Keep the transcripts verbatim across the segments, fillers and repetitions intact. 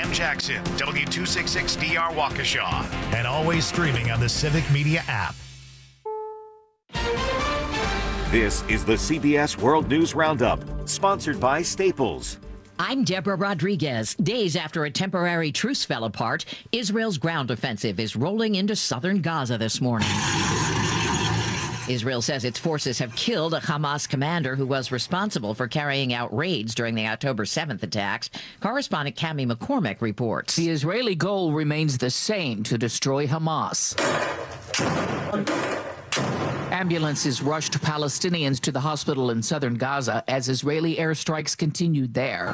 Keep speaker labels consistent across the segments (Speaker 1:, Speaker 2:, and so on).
Speaker 1: Sam Jackson, W two sixty-six D R Waukesha, and always streaming on the Civic Media app.
Speaker 2: This is the C B S World News Roundup, sponsored by Staples.
Speaker 3: I'm Deborah Rodriguez. Days after a temporary truce fell apart, Israel's ground offensive is rolling into southern Gaza this morning. Israel says its forces have killed a Hamas commander who was responsible for carrying out raids during the October seventh attacks. Correspondent Cami McCormick reports.
Speaker 4: The Israeli goal remains the same, to destroy Hamas. Ambulances rushed Palestinians to the hospital in southern Gaza as Israeli airstrikes continued there.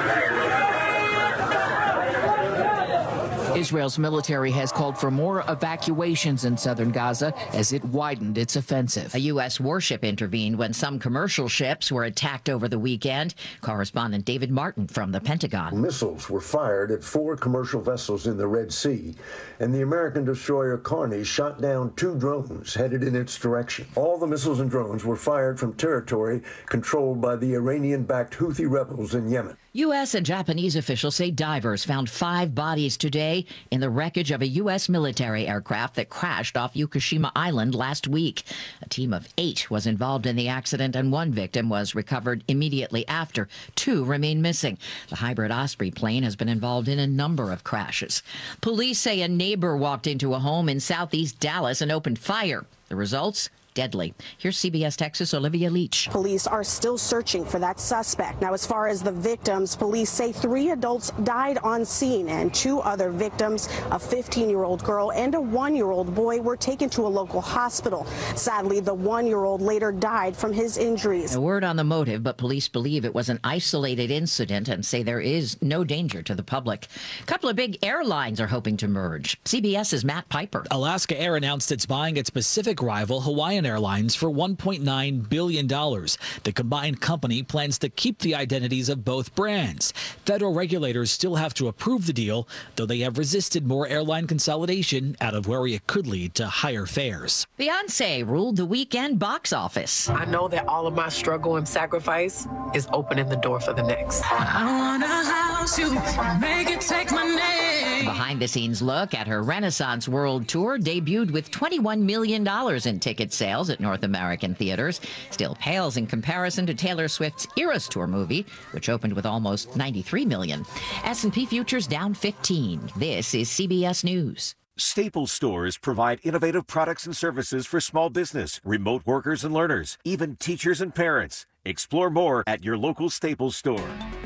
Speaker 4: Israel's military has called for more evacuations in southern Gaza as it widened its offensive.
Speaker 3: A U S warship intervened when some commercial ships were attacked over the weekend. Correspondent David Martin from the Pentagon.
Speaker 5: Missiles were fired at four commercial vessels in the Red Sea, and the American destroyer Carney shot down two drones headed in its direction. All the missiles and drones were fired from territory controlled by the Iranian-backed Houthi rebels in Yemen.
Speaker 3: U S and Japanese officials say divers found five bodies today in the wreckage of a U S military aircraft that crashed off Fukushima Island last week. A team of eight was involved in the accident, and one victim was recovered immediately after. Two remain missing. The hybrid Osprey plane has been involved in a number of crashes. Police say a neighbor walked into a home in southeast Dallas and opened fire. The results? Deadly. Here's C B S Texas' Olivia Leach.
Speaker 6: Police are still searching for that suspect. Now, as far as the victims, police say three adults died on scene and two other victims, a fifteen-year-old girl and a one-year-old boy, were taken to a local hospital. Sadly, the one-year-old later died from his injuries.
Speaker 3: A word on the motive, but police believe it was an isolated incident and say there is no danger to the public. A couple of big airlines are hoping to merge. CBS's Matt Piper.
Speaker 7: Alaska Air announced it's buying its Pacific rival Hawaiian Airlines for one point nine billion dollars. The combined company plans to keep the identities of both brands. Federal regulators still have to approve the deal, though they have resisted more airline consolidation out of worry it could lead to higher fares.
Speaker 3: Beyoncé ruled the weekend box office.
Speaker 8: I know that all of my struggle and sacrifice is opening the door for the next.
Speaker 9: I want a house you make it take my name.
Speaker 3: Behind-the-scenes look at her Renaissance World Tour debuted with twenty-one million dollars in ticket sales at North American theaters. Still pales in comparison to Taylor Swift's Eras Tour movie, which opened with almost ninety-three million dollars. S and P futures down fifteen. This is C B S News.
Speaker 2: Staples stores provide innovative products and services for small business, remote workers and learners, even teachers and parents. Explore more at your local Staples store.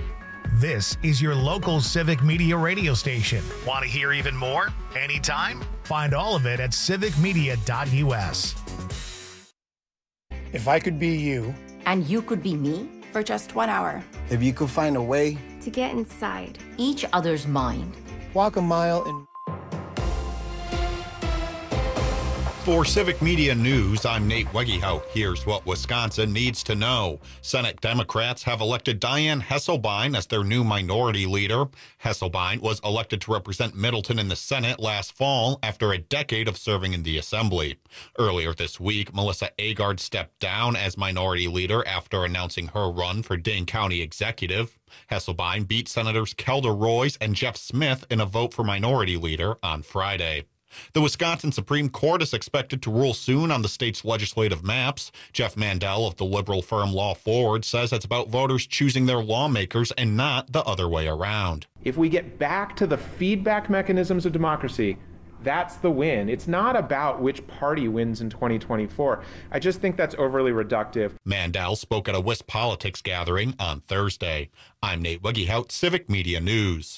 Speaker 1: This is your local Civic Media radio station. Want to hear even more? Anytime? Find all of it at civic media dot U S.
Speaker 10: If I could be you,
Speaker 11: and you could be me,
Speaker 12: for just one hour.
Speaker 10: If you could find a way
Speaker 12: to get inside
Speaker 11: each other's mind,
Speaker 10: walk a mile in.
Speaker 13: For Civic Media News, I'm Nate Wegehout. Here's what Wisconsin needs to know. Senate Democrats have elected Diane Hesselbein as their new minority leader. Hesselbein was elected to represent Middleton in the Senate last fall after a decade of serving in the Assembly. Earlier this week, Melissa Agard stepped down as minority leader after announcing her run for Dane County Executive. Hesselbein beat Senators Kelda Royce and Jeff Smith in a vote for minority leader on Friday. The Wisconsin Supreme Court is expected to rule soon on the state's legislative maps. Jeff Mandel of the liberal firm Law Forward says it's about voters choosing their lawmakers and not the other way around.
Speaker 14: If we get back to the feedback mechanisms of democracy, that's the win. It's not about which party wins in twenty twenty-four. I just think that's overly reductive.
Speaker 13: Mandel spoke at a Wisp Politics gathering on Thursday. I'm Nate Wegehout, Civic Media News.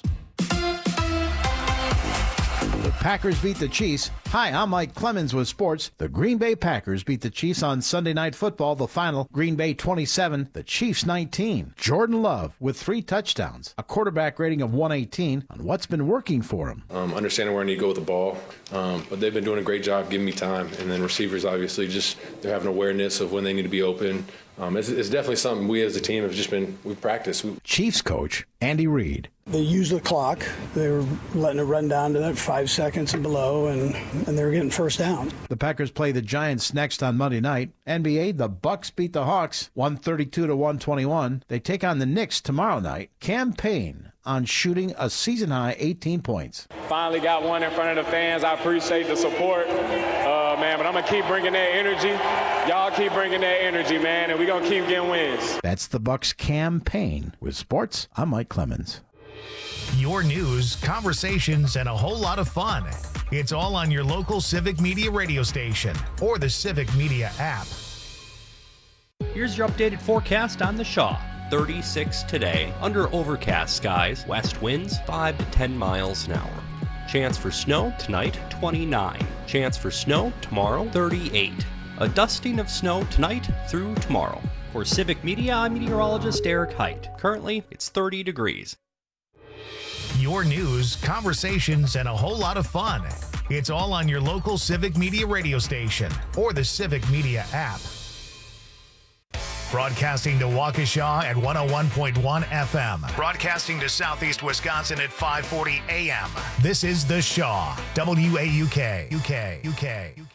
Speaker 15: The Packers beat the Chiefs. Hi, I'm Mike Clemens with sports. The Green Bay Packers beat the Chiefs on Sunday Night Football. The final, Green Bay twenty-seven, the Chiefs nineteen. Jordan Love with three touchdowns, a quarterback rating of one eighteen on what's been working for him.
Speaker 16: Um, understanding where I need to go with the ball, um, but they've been doing a great job giving me time. And then receivers, obviously, just they're having awareness of when they need to be open. Um, it's, it's definitely something we as a team have just been, we've practiced. We...
Speaker 15: Chiefs coach Andy Reid.
Speaker 17: They used the clock. They were letting it run down to that five seconds and below, and, and they were getting first down.
Speaker 15: The Packers play the Giants next on Monday night. N B A, the Bucks beat the Hawks one thirty-two to one twenty-one. They take on the Knicks tomorrow night. Cam Payne on shooting a season-high eighteen points.
Speaker 18: Finally got one in front of the fans. I appreciate the support, uh, man, but I'm going to keep bringing that energy. Y'all keep bringing that energy, man, and we're going to keep getting wins.
Speaker 15: That's the Bucks' Cam Payne. With sports, I'm Mike Clemens.
Speaker 1: Your news, conversations, and a whole lot of fun. It's all on your local Civic Media radio station or the Civic Media app.
Speaker 19: Here's your updated forecast on the Shaw. thirty-six today, under overcast skies, west winds five to ten miles an hour. Chance for snow tonight, twenty-nine. Chance for snow tomorrow, thirty-eight. A dusting of snow tonight through tomorrow. For Civic Media, I'm meteorologist Eric Height. Currently, it's thirty degrees.
Speaker 1: Your news, conversations, and a whole lot of fun. It's all on your local Civic Media radio station or the Civic Media app. Broadcasting to Waukesha at one oh one point one F M. Broadcasting to Southeast Wisconsin at five forty A M. This is The Shaw, W A U K, U K, U K, U K.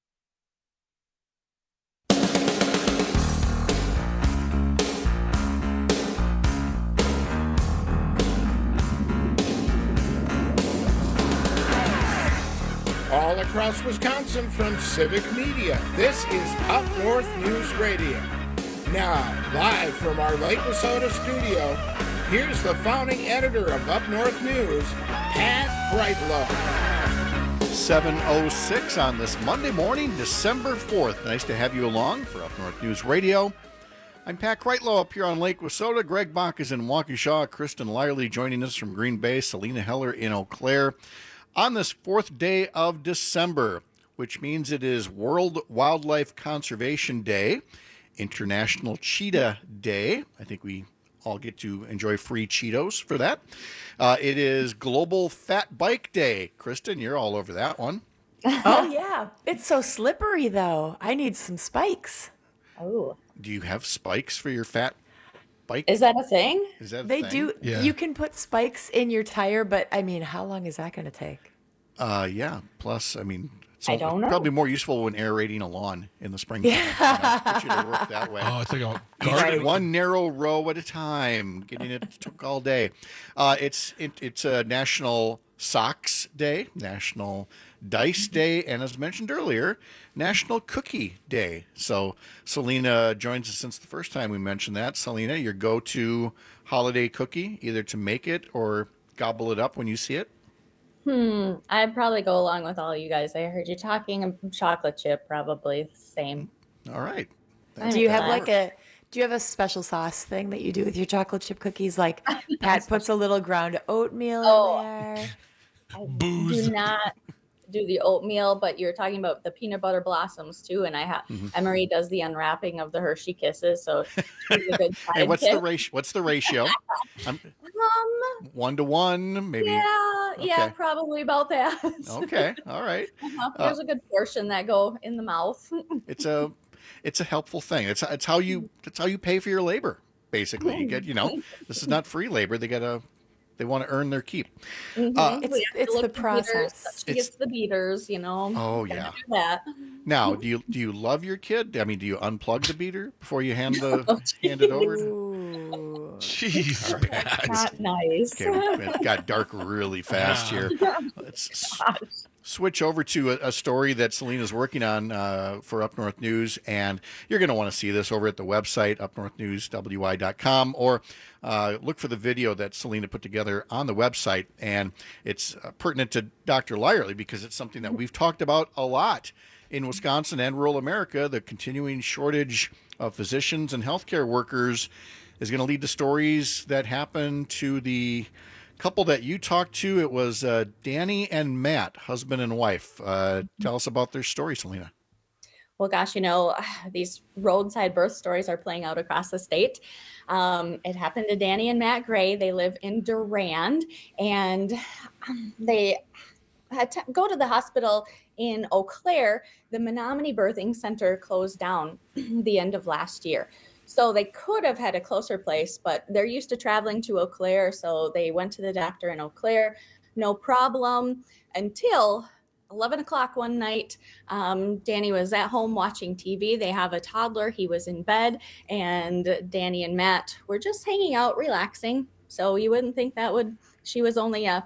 Speaker 20: All across Wisconsin from Civic Media, this is Up North News Radio. Now, live from our Lake Wissota studio, here's the founding editor of Up North News, Pat Breitlow.
Speaker 21: seven oh six on this Monday morning, December fourth. Nice to have you along for Up North News Radio. I'm Pat Breitlow up here on Lake Wissota. Greg Bach is in Waukesha. Kristen Lyerly joining us from Green Bay. Selena Heller in Eau Claire. On this fourth day of December, which means it is World Wildlife Conservation Day, International Cheetah Day. I think we all get to enjoy free Cheetos for that. Uh, it is Global Fat Bike Day. Kristen, you're all over that one.
Speaker 22: Oh, yeah. It's so slippery, though. I need some spikes.
Speaker 23: Oh.
Speaker 21: Do you have spikes for your fat bike?
Speaker 23: Is that a thing?
Speaker 21: Is that a
Speaker 22: they
Speaker 21: thing?
Speaker 22: do.
Speaker 21: Yeah.
Speaker 22: You can put spikes in your tire, but I mean, how long is that going to take?
Speaker 21: Uh, yeah. Plus, I mean, it's
Speaker 23: I don't know.
Speaker 21: Probably more useful when aerating a lawn in the springtime. Yeah. Get you to work that way.
Speaker 24: Oh, it's like a
Speaker 21: Each one narrow row at a time. Getting it took all day. Uh, it's it, it's a National Socks Day, National Dice Day, and as mentioned earlier, National Cookie Day. So Selena joins us since the first time we mentioned that. Selena, your go-to holiday cookie, either to make it or gobble it up when you see it?
Speaker 23: Hmm. I'd probably go along with all you guys. I heard you talking a chocolate chip, probably same.
Speaker 21: All right.
Speaker 22: Do you have like a do you have a special sauce thing that you do with your chocolate chip cookies? Like Pat puts a little ground oatmeal
Speaker 23: Oh. in there. I
Speaker 24: Booze.
Speaker 23: do not do the oatmeal, but you're talking about the peanut butter blossoms too. And I have
Speaker 21: Mhm.
Speaker 23: Emery does the unwrapping of the Hershey Kisses, so she's a good
Speaker 21: Hey, what's the
Speaker 23: sidekick.
Speaker 21: ratio? What's the ratio? I'm,
Speaker 23: Um,
Speaker 21: one to one, maybe.
Speaker 23: yeah, yeah,
Speaker 21: Okay.
Speaker 23: probably about that.
Speaker 21: Okay, all right.
Speaker 23: Uh-huh.
Speaker 21: Uh,
Speaker 23: There's a good portion that go in the mouth.
Speaker 21: It's a, it's a helpful thing. It's it's how you it's how you pay for your labor. Basically, you get you know this is not free labor. They get a, they want to earn their keep.
Speaker 23: Mhm.
Speaker 21: Uh,
Speaker 22: It's
Speaker 23: We have to
Speaker 22: it's
Speaker 23: look
Speaker 22: the
Speaker 23: for beaters.
Speaker 22: process.
Speaker 23: She
Speaker 21: It's-
Speaker 23: gets the beaters, you know.
Speaker 21: Oh,
Speaker 23: Gotta
Speaker 21: yeah.
Speaker 23: do that.
Speaker 21: Now, do you do you love your kid? I mean, do you unplug the beater before you hand the hand it over?
Speaker 22: Ooh.
Speaker 24: Jeez,
Speaker 21: All right.
Speaker 24: Pat.
Speaker 23: Not nice.
Speaker 21: Okay, it got dark really fast here. Let's s- switch over to a, a story that Selena's working on uh, for Up North News, and you're going to want to see this over at the website, up north news w i dot com, or uh, look for the video that Selena put together on the website, and it's uh, pertinent to Doctor Lyerly because it's something that we've talked about a lot in Wisconsin and rural America. The continuing shortage of physicians and healthcare workers is going to lead to stories that happen to the couple that you talked to. It was uh, Danny and Matt, husband and wife. Uh, tell us about their story, Selena.
Speaker 23: Well, gosh, you know, these roadside birth stories are playing out across the state. Um, it happened to Danny and Matt Gray. They live in Durand, and they had to go to the hospital in Eau Claire. The Menominee Birthing Center closed down the end of last year. So they could have had a closer place, but they're used to traveling to Eau Claire. So they went to the doctor in Eau Claire, no problem, until eleven o'clock one night. Um, Danny was at home watching T V. They have a toddler. He was in bed, and Danny and Matt were just hanging out, relaxing. So you wouldn't think that would, she was only a,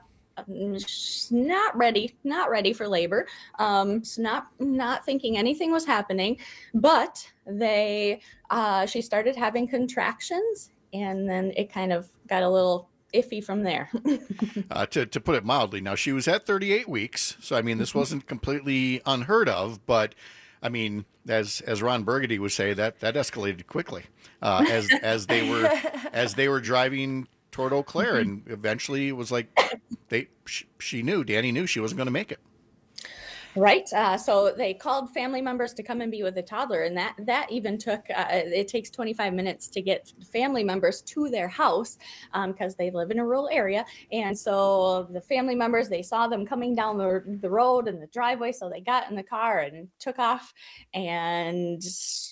Speaker 23: not ready, not ready for labor. Um, so not, not thinking anything was happening, but they, uh, she started having contractions, and then it kind of got a little iffy from there.
Speaker 21: uh, to, to put it mildly. Now, she was at thirty-eight weeks, so I mean, this wasn't completely unheard of, but I mean, as as Ron Burgundy would say, that that escalated quickly uh, as as they were as they were driving toward Eau Claire, and eventually it was like they she, she knew Danny knew she wasn't going to make it.
Speaker 23: Right. Uh, so they called family members to come and be with the toddler. And that, that even took, uh, it takes twenty-five minutes to get family members to their house because um, they live in a rural area. And so the family members, they saw them coming down the, the road and the driveway. So they got in the car and took off, and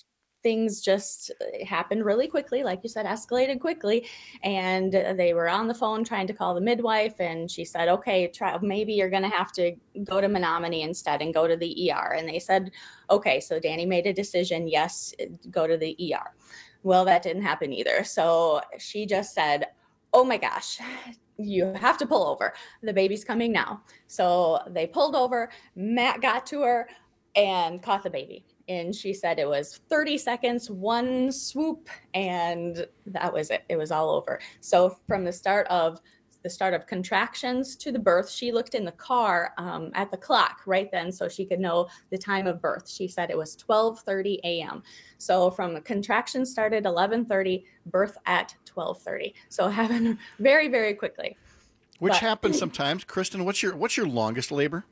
Speaker 23: things just happened really quickly. Like you said, escalated quickly. And they were on the phone trying to call the midwife. And she said, okay, try, maybe you're going to have to go to Menominee instead and go to the E R. And they said, okay. So Danny made a decision. Yes, go to the E R. Well, that didn't happen either. So she just said, oh my gosh, you have to pull over. The baby's coming now. So they pulled over. Matt got to her and caught the baby. And she said it was thirty seconds, one swoop, and that was it. It was all over. So from the start of the start of contractions to the birth, she looked in the car um, at the clock right then so she could know the time of birth. She said it was twelve thirty a.m. So from the contractions started eleven thirty, birth at twelve thirty. So happened very, very quickly.
Speaker 21: Which
Speaker 23: but,
Speaker 21: happens sometimes. Kristen, what's your what's your longest labor?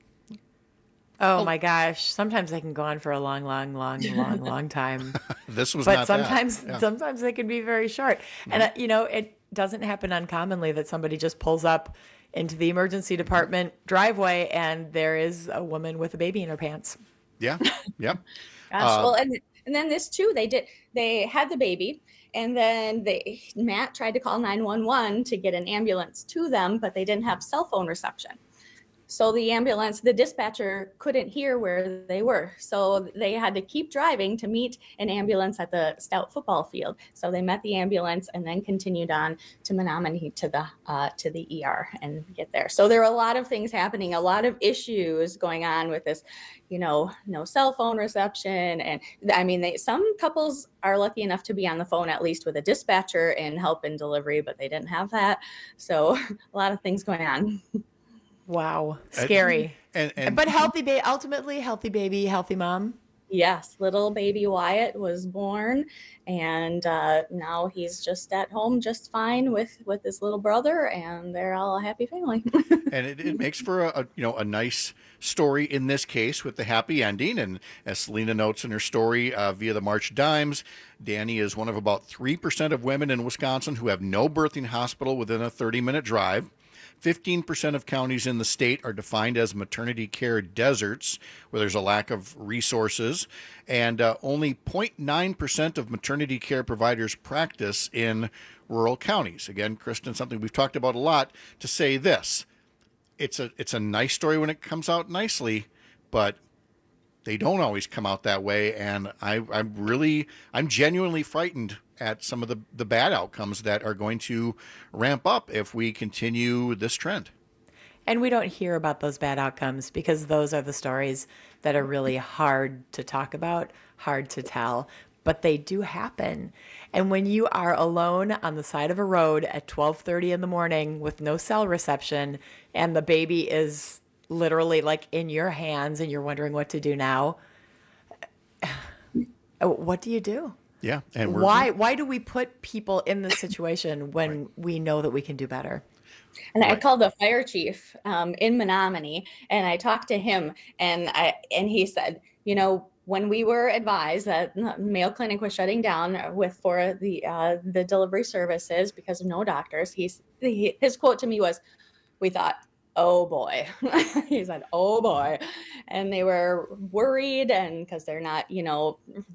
Speaker 22: Oh, oh my gosh. Sometimes they can go on for a long, long, long, long, long time.
Speaker 21: This was
Speaker 22: but
Speaker 21: not
Speaker 22: sometimes,
Speaker 21: that. Yeah.
Speaker 22: sometimes they can be very short. Mm-hmm. And, uh, you know, it doesn't happen uncommonly that somebody just pulls up into the emergency department driveway and there is a woman with a baby in her pants.
Speaker 21: Yeah. Yeah.
Speaker 23: Gosh,
Speaker 21: uh,
Speaker 23: well, and, and then this too, they did, they had the baby, and then they, Matt tried to call nine one one to get an ambulance to them, but they didn't have cell phone reception. So the ambulance, the dispatcher couldn't hear where they were. So they had to keep driving to meet an ambulance at the Stout football field. So they met the ambulance and then continued on to Menominee to the uh, to the E R and get there. So there were a lot of things happening, a lot of issues going on with this, you know, no cell phone reception. And I mean, they, some couples are lucky enough to be on the phone at least with a dispatcher and help in delivery, but they didn't have that. So a lot of things going on.
Speaker 22: Wow. Scary.
Speaker 21: And, and,
Speaker 22: but healthy baby, ultimately healthy baby, healthy mom.
Speaker 23: Yes. Little baby Wyatt was born, and uh, now he's just at home just fine with, with his little brother, and they're all a happy family.
Speaker 21: And it, it makes for a, a, you know, a nice story in this case with the happy ending. And as Selena notes in her story uh, via the March Dimes, Danny is one of about three percent of women in Wisconsin who have no birthing hospital within a thirty minute drive. fifteen percent of counties in the state are defined as maternity care deserts, where there's a lack of resources, and uh, only zero point nine percent of maternity care providers practice in rural counties. Again, Kristen, something we've talked about a lot, to say this. It's a it's a nice story when it comes out nicely, but they don't always come out that way, and I, I'm really, I'm genuinely frightened at some of the, the bad outcomes that are going to ramp up if we continue this trend.
Speaker 22: And we don't hear about those bad outcomes because those are the stories that are really hard to talk about, hard to tell, but they do happen. And when you are alone on the side of a road at twelve thirty in the morning with no cell reception, and the baby is literally like in your hands and you're wondering what to do now, what do you do?
Speaker 21: Yeah. And we're,
Speaker 22: why why do we put people in this situation when right. we know that we can do better?
Speaker 23: And right. I called the fire chief um, in Menominee, and I talked to him, and I and he said, you know, when we were advised that Mayo Clinic was shutting down with for the uh, the delivery services because of no doctors, he's he, his quote to me was, "We thought, oh boy," he said, "Oh boy," and they were worried, and because they're not, you know,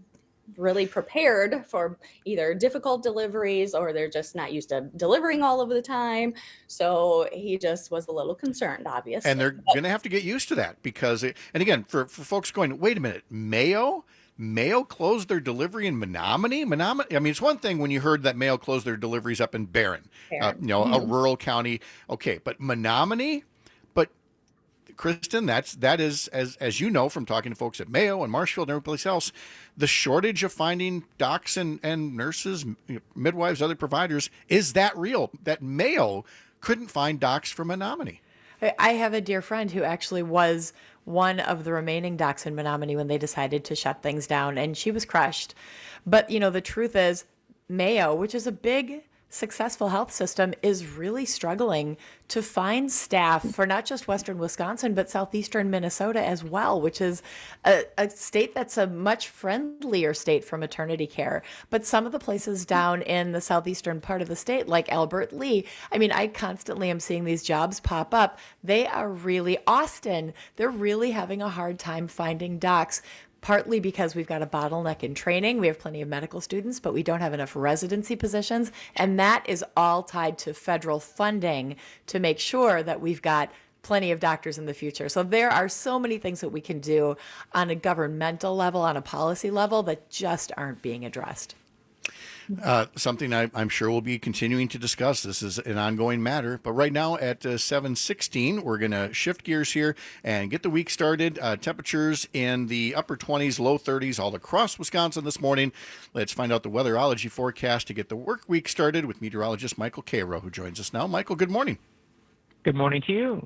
Speaker 23: really prepared for either difficult deliveries or they're just not used to delivering all of the time. So he just was a little concerned, obviously.
Speaker 21: And they're going to have to get used to that because, it, and again, for, for folks going, wait a minute, Mayo? Mayo closed their delivery in Menominee? Menominee? I mean, it's one thing when you heard that Mayo closed their deliveries up in Barron, uh, you know, mm-hmm. a rural county. Okay, but Menominee? But Kristen, that's that is as as you know from talking to folks at Mayo and Marshfield and everyplace else, the shortage of finding docs and, and nurses, midwives, other providers, is that real? That Mayo couldn't find docs for Menominee.
Speaker 22: I have a dear friend who actually was one of the remaining docs in Menominee when they decided to shut things down, and she was crushed. But, you know, the truth is Mayo, which is a big, successful health system, is really struggling to find staff for not just Western Wisconsin, but southeastern Minnesota as well, which is a, a state that's a much friendlier state for maternity care. But some of the places down in the southeastern part of the state, like Albert Lee, I mean, I constantly am seeing these jobs pop up. They are really, Austin, they're really having a hard time finding docs. Partly because we've got a bottleneck in training. We have plenty of medical students, but we don't have enough residency positions. And that is all tied to federal funding to make sure that we've got plenty of doctors in the future. So there are so many things that we can do on a governmental level, on a policy level, that just aren't being addressed.
Speaker 21: Uh, something I, I'm sure we'll be continuing to discuss. This is an ongoing matter. But right now at uh, seven sixteen, we're going to shift gears here and get the week started. Uh, temperatures in the upper twenties, low thirties all across Wisconsin this morning. Let's find out the weatherology forecast to get the work week started with meteorologist Michael Cairo, who joins us now. Michael, good morning.
Speaker 4: Good morning to you.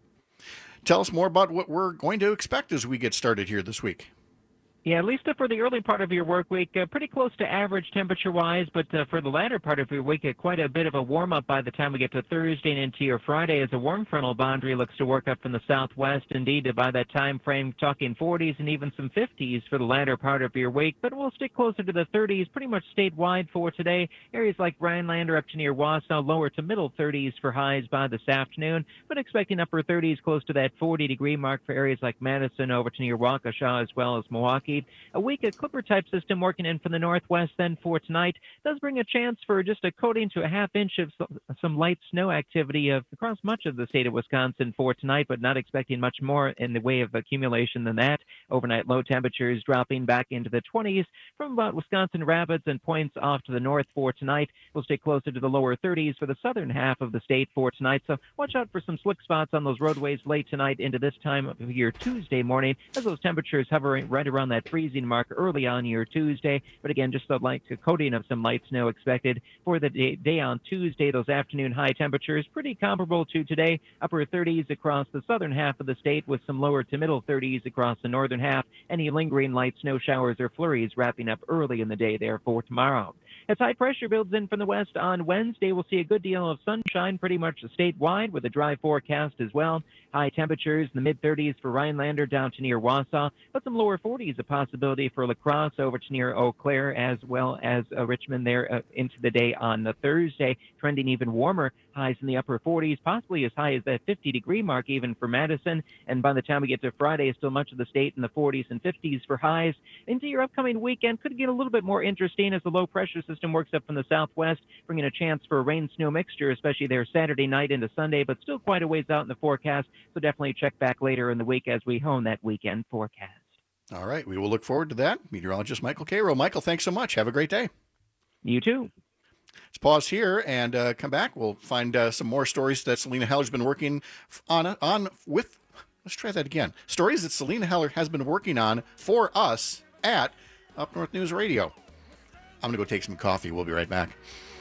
Speaker 21: Tell us more about what we're going to expect as we get started here this week.
Speaker 4: Yeah, at least for the early part of your work week, uh, pretty close to average temperature-wise, but uh, for the latter part of your week, uh, quite a bit of a warm-up by the time we get to Thursday and into your Friday as a warm frontal boundary looks to work up from the southwest. Indeed, by that time frame, talking forties and even some fifties for the latter part of your week, but we'll stick closer to the thirties pretty much statewide for today. Areas like Rhinelander up to near Wausau, lower to middle thirties for highs by this afternoon, but expecting upper thirties close to that forty-degree mark for areas like Madison over to near Waukesha as well as Milwaukee. A weak Clipper-type system working in from the northwest then for tonight does bring a chance for just a coating to a half inch of some light snow activity across much of the state of Wisconsin for tonight, but not expecting much more in the way of accumulation than that. Overnight low temperatures dropping back into the twenties from about Wisconsin Rapids and points off to the north for tonight. We'll stay closer to the lower thirties for the southern half of the state for tonight, so watch out for some slick spots on those roadways late tonight into this time of your Tuesday morning as those temperatures hovering right around that freezing mark early on your Tuesday. But again, just a light coating of some light snow expected for the day, day on Tuesday. Those afternoon high temperatures pretty comparable to today, upper thirties across the southern half of the state with some lower to middle thirties across the northern half. Any lingering light snow showers or flurries wrapping up early in the day there for tomorrow. As high pressure builds in from the west on Wednesday, we'll see a good deal of sunshine pretty much statewide with a dry forecast as well. High temperatures in the mid thirties for Rhinelander down to near Wausau, but some lower forties a possibility for La Crosse over to near Eau Claire as well as uh, Richmond there uh, into the day on the Thursday, trending even warmer. Highs in the upper forties, possibly as high as that fifty-degree mark even for Madison. And by the time we get to Friday, still much of the state in the forties and fifties for highs. Into your upcoming weekend could get a little bit more interesting as the low-pressure system works up from the southwest, bringing a chance for a rain-snow mixture, especially there Saturday night into Sunday, but still quite a ways out in the forecast. So definitely check back later in the week as we hone that weekend forecast.
Speaker 21: All right, we will look forward to that. Meteorologist Michael Cairo. Michael, thanks so much. Have a great day.
Speaker 4: You too.
Speaker 21: Let's pause here and uh, come back. We'll find uh, some more stories that Selena Heller's been working on on with. Let's try that again. Stories that Selena Heller has been working on for us at Up North News Radio. I'm going to go take some coffee. We'll be right back.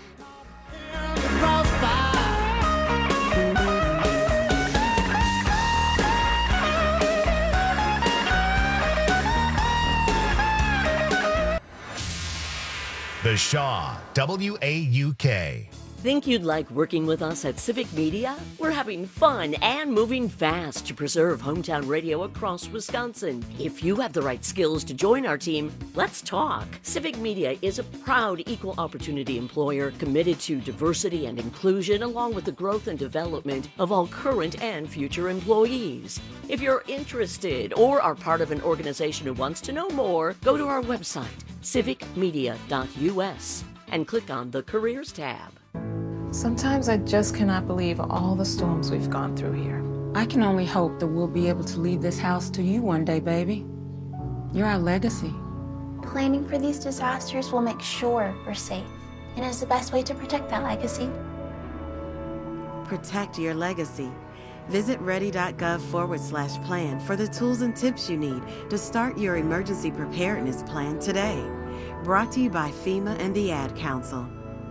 Speaker 1: The Shaw, W A U K.
Speaker 5: Think you'd like working with us at Civic Media? We're having fun and moving fast to preserve hometown radio across Wisconsin. If you have the right skills to join our team, let's talk. Civic Media is a proud equal opportunity employer committed to diversity and inclusion along with the growth and development of all current and future employees. If you're interested or are part of an organization who wants to know more, go to our website, civic media dot U S, and click on the Careers tab.
Speaker 6: Sometimes I just cannot believe all the storms we've gone through here.
Speaker 7: I can only hope that we'll be able to leave this house to you one day, baby. You're our legacy.
Speaker 12: Planning for these disasters will make sure we're safe, and is the best way to protect that legacy.
Speaker 8: Protect your legacy. Visit ready.gov forward slash plan for the tools and tips you need to start your emergency preparedness plan today. Brought to you by FEMA and the Ad Council.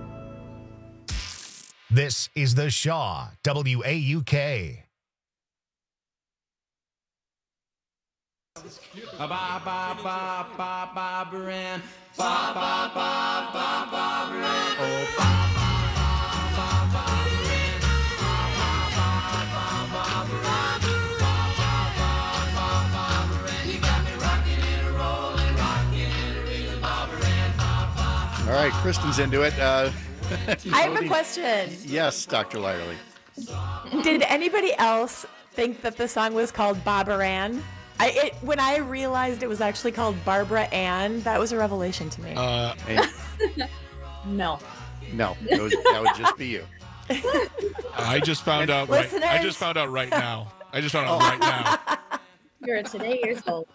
Speaker 1: This is The Shaw, W A U K.
Speaker 24: Ba ba ba ba ba ba Baran. Ba ba ba ba ba Baran. Oh ba ba ba ba ba Baran. Ba ba ba ba ba Baran. Ba ba ba ba ba Baran. You got me rocking and rolling, rocking and reeling, ba Baran. Ba ba.
Speaker 21: All right, Kristen's into it. Uh,
Speaker 22: I have a question.
Speaker 21: Yes, Doctor Lyerly.
Speaker 22: Did anybody else think that the song was called Babaran? I it, when I realized it was actually called Barbara Ann, that was a revelation to me.
Speaker 21: Uh, and,
Speaker 23: No.
Speaker 21: no, it was, that would just be you.
Speaker 25: I just found out. Right,
Speaker 22: Listeners.
Speaker 25: I just found out right now. I just found out right now.
Speaker 23: You're today years old.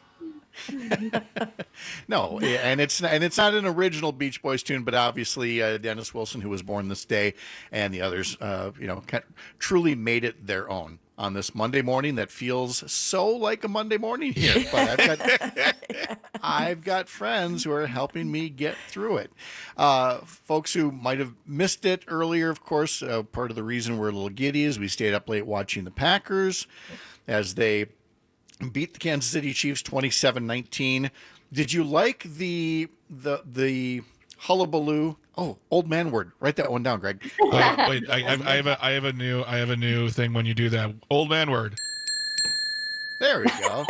Speaker 21: No, and it's and it's not an original Beach Boys tune, but obviously uh, Dennis Wilson, who was born this day, and the others, uh, you know, kind of truly made it their own on this Monday morning that feels so like a Monday morning here. But I've got I've got friends who are helping me get through it. Uh, folks who might have missed it earlier, of course, uh, part of the reason we're a little giddy is we stayed up late watching the Packers as they beat the Kansas City Chiefs twenty-seven nineteen. Did you like the the the hullabaloo? Oh, old man word. Write that one down, Greg.
Speaker 25: Uh, wait, I, I, I have a I have a new I have a new thing when you do that. Old man word.
Speaker 21: There we go.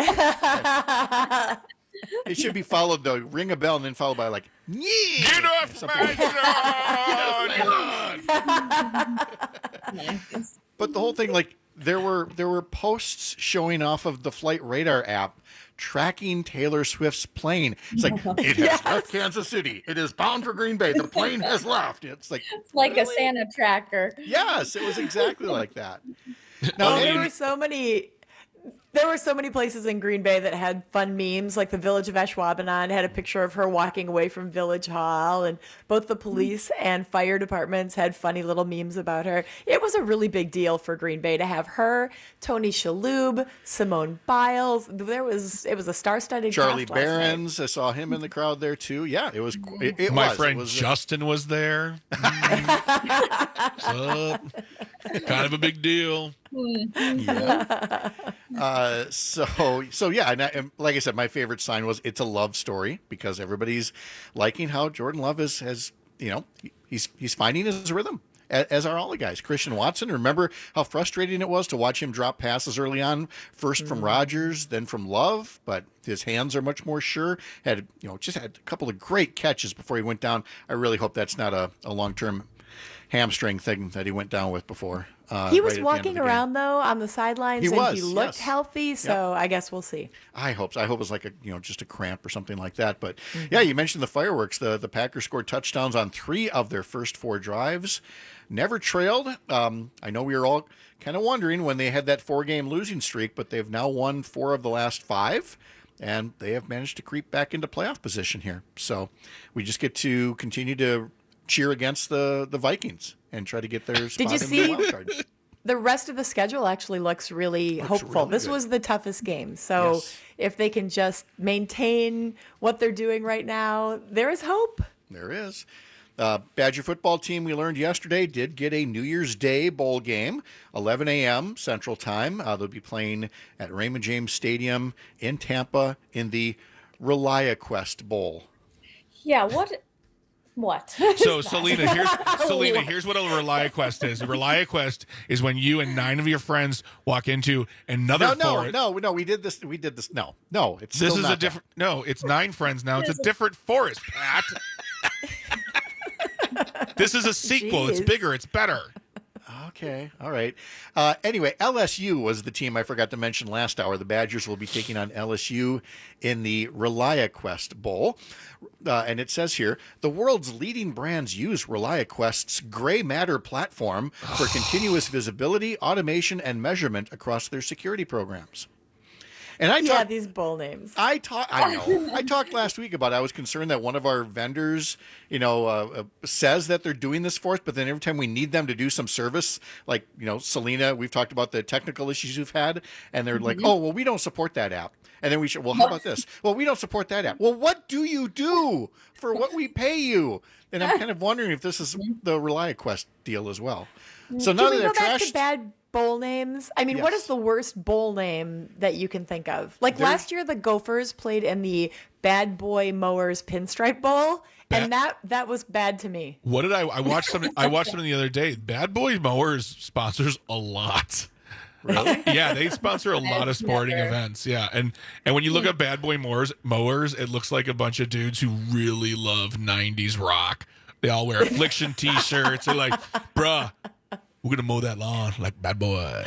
Speaker 21: It should be followed though. Ring a bell and then followed by like, yeah.
Speaker 25: Get off my lawn!
Speaker 21: But the whole thing, like, there were there were posts showing off of the Flight Radar app tracking Taylor Swift's plane. It's like, it has
Speaker 23: Yes.
Speaker 21: left Kansas City. It is bound for Green Bay. The plane has left. It's like,
Speaker 23: It's like a Santa tracker.
Speaker 21: yes, it was exactly like that. Now,
Speaker 22: Oh, there
Speaker 21: Amy-
Speaker 22: were so many. There were so many places in Green Bay that had fun memes, like the Village of Ashwaubenon had a picture of her walking away from Village Hall, and both the police and fire departments had funny little memes about her. It was a really big deal for Green Bay to have her, Tony Shalhoub, Simone Biles. There was it was a star-studded
Speaker 21: Charlie
Speaker 22: cast last night.
Speaker 21: Barons, I saw him in the crowd there too. Yeah, it was. It, it
Speaker 25: My
Speaker 21: was.
Speaker 25: friend
Speaker 21: it was,
Speaker 25: Justin was there. What's up? Kind of a big deal.
Speaker 21: Yeah. Uh, so so yeah, and, I, and like I said, my favorite sign was "It's a love story" because everybody's liking how Jordan Love is has you know he's he's finding his rhythm, as, as are all the guys. Christian Watson, remember how frustrating it was to watch him drop passes early on, first from Rodgers, then from Love, but his hands are much more sure. Had you know just had a couple of great catches before he went down. I really hope that's not a, a long term hamstring thing that he went down with before. Uh,
Speaker 22: He
Speaker 21: right
Speaker 22: was
Speaker 21: at the end of
Speaker 22: walking
Speaker 21: the game.
Speaker 22: around though on the sidelines,
Speaker 21: He
Speaker 22: and
Speaker 21: was,
Speaker 22: he looked
Speaker 21: yes.
Speaker 22: healthy. So I guess we'll see.
Speaker 21: I hope so. I hope it was like a you know just a cramp or something like that. But
Speaker 22: Mhm.
Speaker 21: yeah, you mentioned the fireworks. The the Packers scored touchdowns on three of their first four drives. Never trailed. Um, I know we were all kind of wondering when they had that four game losing streak, but they've now won four of the last five, and they have managed to creep back into playoff position here. So we just get to continue to cheer against the the Vikings and try to get their spot
Speaker 22: Did you
Speaker 21: in the
Speaker 22: see
Speaker 21: wild card.
Speaker 22: the rest of the schedule actually looks really
Speaker 21: Looks
Speaker 22: hopeful.
Speaker 21: really
Speaker 22: This
Speaker 21: good.
Speaker 22: was the toughest game. So
Speaker 21: Yes.
Speaker 22: if they can just maintain what they're doing right now, there is hope.
Speaker 21: There is. Uh, Badger football team, we learned yesterday, did get a New Year's Day bowl game, eleven a.m. Central Time. Uh, they'll be playing at Raymond James Stadium in Tampa in the ReliaQuest Bowl.
Speaker 23: Yeah, what? What?
Speaker 25: So,
Speaker 23: is that?
Speaker 25: Selena, here's Selena. Here's what a ReliaQuest is. A ReliaQuest is when you and nine of your friends walk into another
Speaker 21: No, no,
Speaker 25: forest.
Speaker 21: no, no. We did this. We did this. No, no. It's
Speaker 25: This
Speaker 21: still
Speaker 25: is
Speaker 21: not
Speaker 25: a different. No, it's nine friends now. It's a different forest, Pat. This is a sequel. It's
Speaker 22: Jeez.
Speaker 25: bigger. It's better.
Speaker 21: that. Okay. All right. Uh, anyway, L S U was the team I forgot to mention last hour. The Badgers will be taking on L S U in the ReliaQuest Bowl. Uh, and it says here, the world's leading brands use ReliaQuest's Gray Matter platform for continuous visibility, automation, and measurement across their security programs. And I
Speaker 22: yeah,
Speaker 21: talk,
Speaker 22: these bowl names.
Speaker 21: I talk, I know. I talked last week about. I was concerned that one of our vendors, you know, uh, uh, says that they're doing this for us, but then every time we need them to do some service, like you know, Selena, we've talked about the technical issues you've had, and they're mm-hmm. like, "Oh, well, we don't support that app." And then we should. Well, how about this? Well, we don't support that app. Well, what do you do for what we pay you? And I'm kind of wondering if this is the ReliaQuest deal as well. So now
Speaker 22: Can we
Speaker 21: that
Speaker 22: go
Speaker 21: they're
Speaker 22: back
Speaker 21: trashed.
Speaker 22: to bad bowl names? I mean,
Speaker 21: Yes.
Speaker 22: what is the worst bowl name that you can think of? Like
Speaker 21: There-
Speaker 22: last year, the Gophers played in the Bad Boy Mowers Pinstripe Bowl,
Speaker 25: Bad-
Speaker 22: and that that was bad to me.
Speaker 25: What did I? I watched something. I watched something the other day. Bad Boy Mowers sponsors a lot.
Speaker 21: Really?
Speaker 25: Yeah, they sponsor a lot of
Speaker 23: I've
Speaker 25: sporting
Speaker 23: never-
Speaker 25: events. Yeah, and and when you look at Bad Boy Mowers, mowers, it looks like a bunch of dudes who really love nineties rock. They all wear Affliction T-shirts. They're like, bruh, we're gonna mow that lawn like Bad Boys.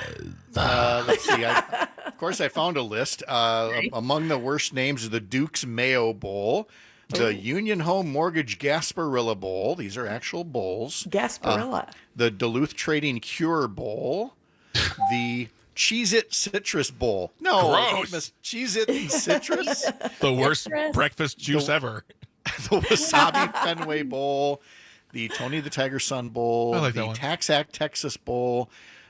Speaker 21: Uh, let's see. I, of course, I found a list. Uh, among the worst names are the Duke's Mayo Bowl, the Union Home Mortgage Gasparilla Bowl. These are actual bowls.
Speaker 22: Gasparilla.
Speaker 21: Uh, the Duluth Trading Cure Bowl. The Cheez-It Citrus Bowl. No,
Speaker 25: Gross.
Speaker 21: don't miss Cheez-It and Citrus.
Speaker 25: The worst
Speaker 23: Citrus.
Speaker 25: breakfast juice ever.
Speaker 21: The Wasabi Fenway Bowl. The Tony the Tiger Sun Bowl.
Speaker 25: I like that
Speaker 21: the
Speaker 25: one.
Speaker 21: Taxac Texas Bowl.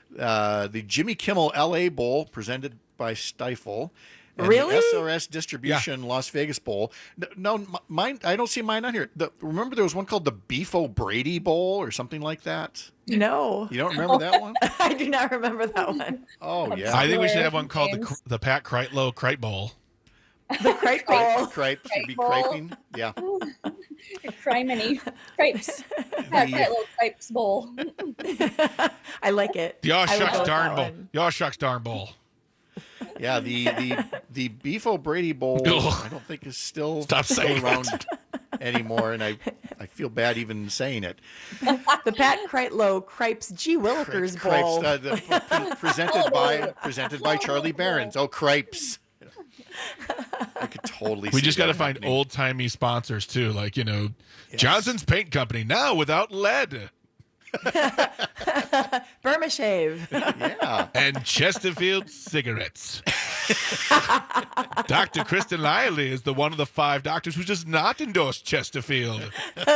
Speaker 21: Uh, the Jimmy Kimmel L A Bowl presented by Stifel. And
Speaker 22: Really?
Speaker 21: The S R S Distribution Las Vegas Bowl. No, no, mine. I don't see mine on here. The, remember there was one called the Beef O'Brady Bowl or something like that?
Speaker 22: No,
Speaker 21: You don't remember that one?
Speaker 22: I do not remember that one.
Speaker 21: Oh, yeah.
Speaker 25: I think we should have one
Speaker 23: Names.
Speaker 25: called the Cr- the Pat Kreitlow Krite Bowl.
Speaker 22: The Crate Bowl.
Speaker 21: Cripe should be
Speaker 23: Bowl.
Speaker 21: criping. Yeah.
Speaker 23: Criminy. Crepes. That, that little crepes bowl.
Speaker 22: I like it.
Speaker 25: The Yaw
Speaker 22: I would
Speaker 25: Shucks
Speaker 22: go with
Speaker 25: Darn
Speaker 22: that
Speaker 25: Bowl.
Speaker 22: one.
Speaker 25: Yaw Shucks Darn Bowl.
Speaker 21: Yeah, the the the Beef O'Brady Bowl,
Speaker 25: Ugh.
Speaker 21: I don't think is still,
Speaker 25: Stop
Speaker 21: still
Speaker 25: saying
Speaker 21: around anymore, and I I feel bad even saying it.
Speaker 22: The Pat Kreitlow Cripes G. Willikers
Speaker 21: Cripes,
Speaker 22: Bowl.
Speaker 21: uh, the, pre- presented by presented by Charlie Barons. Oh, cripes! I could totally.
Speaker 25: We
Speaker 21: see
Speaker 25: just got to
Speaker 21: that
Speaker 25: find
Speaker 21: happening.
Speaker 25: old timey sponsors too, like you know,
Speaker 21: Yes.
Speaker 25: Johnson's Paint Company now without lead,
Speaker 22: Burma Shave.
Speaker 21: Yeah,
Speaker 25: and Chesterfield cigarettes. Doctor Kristen Lively is the one of the five doctors who does not endorse Chesterfield.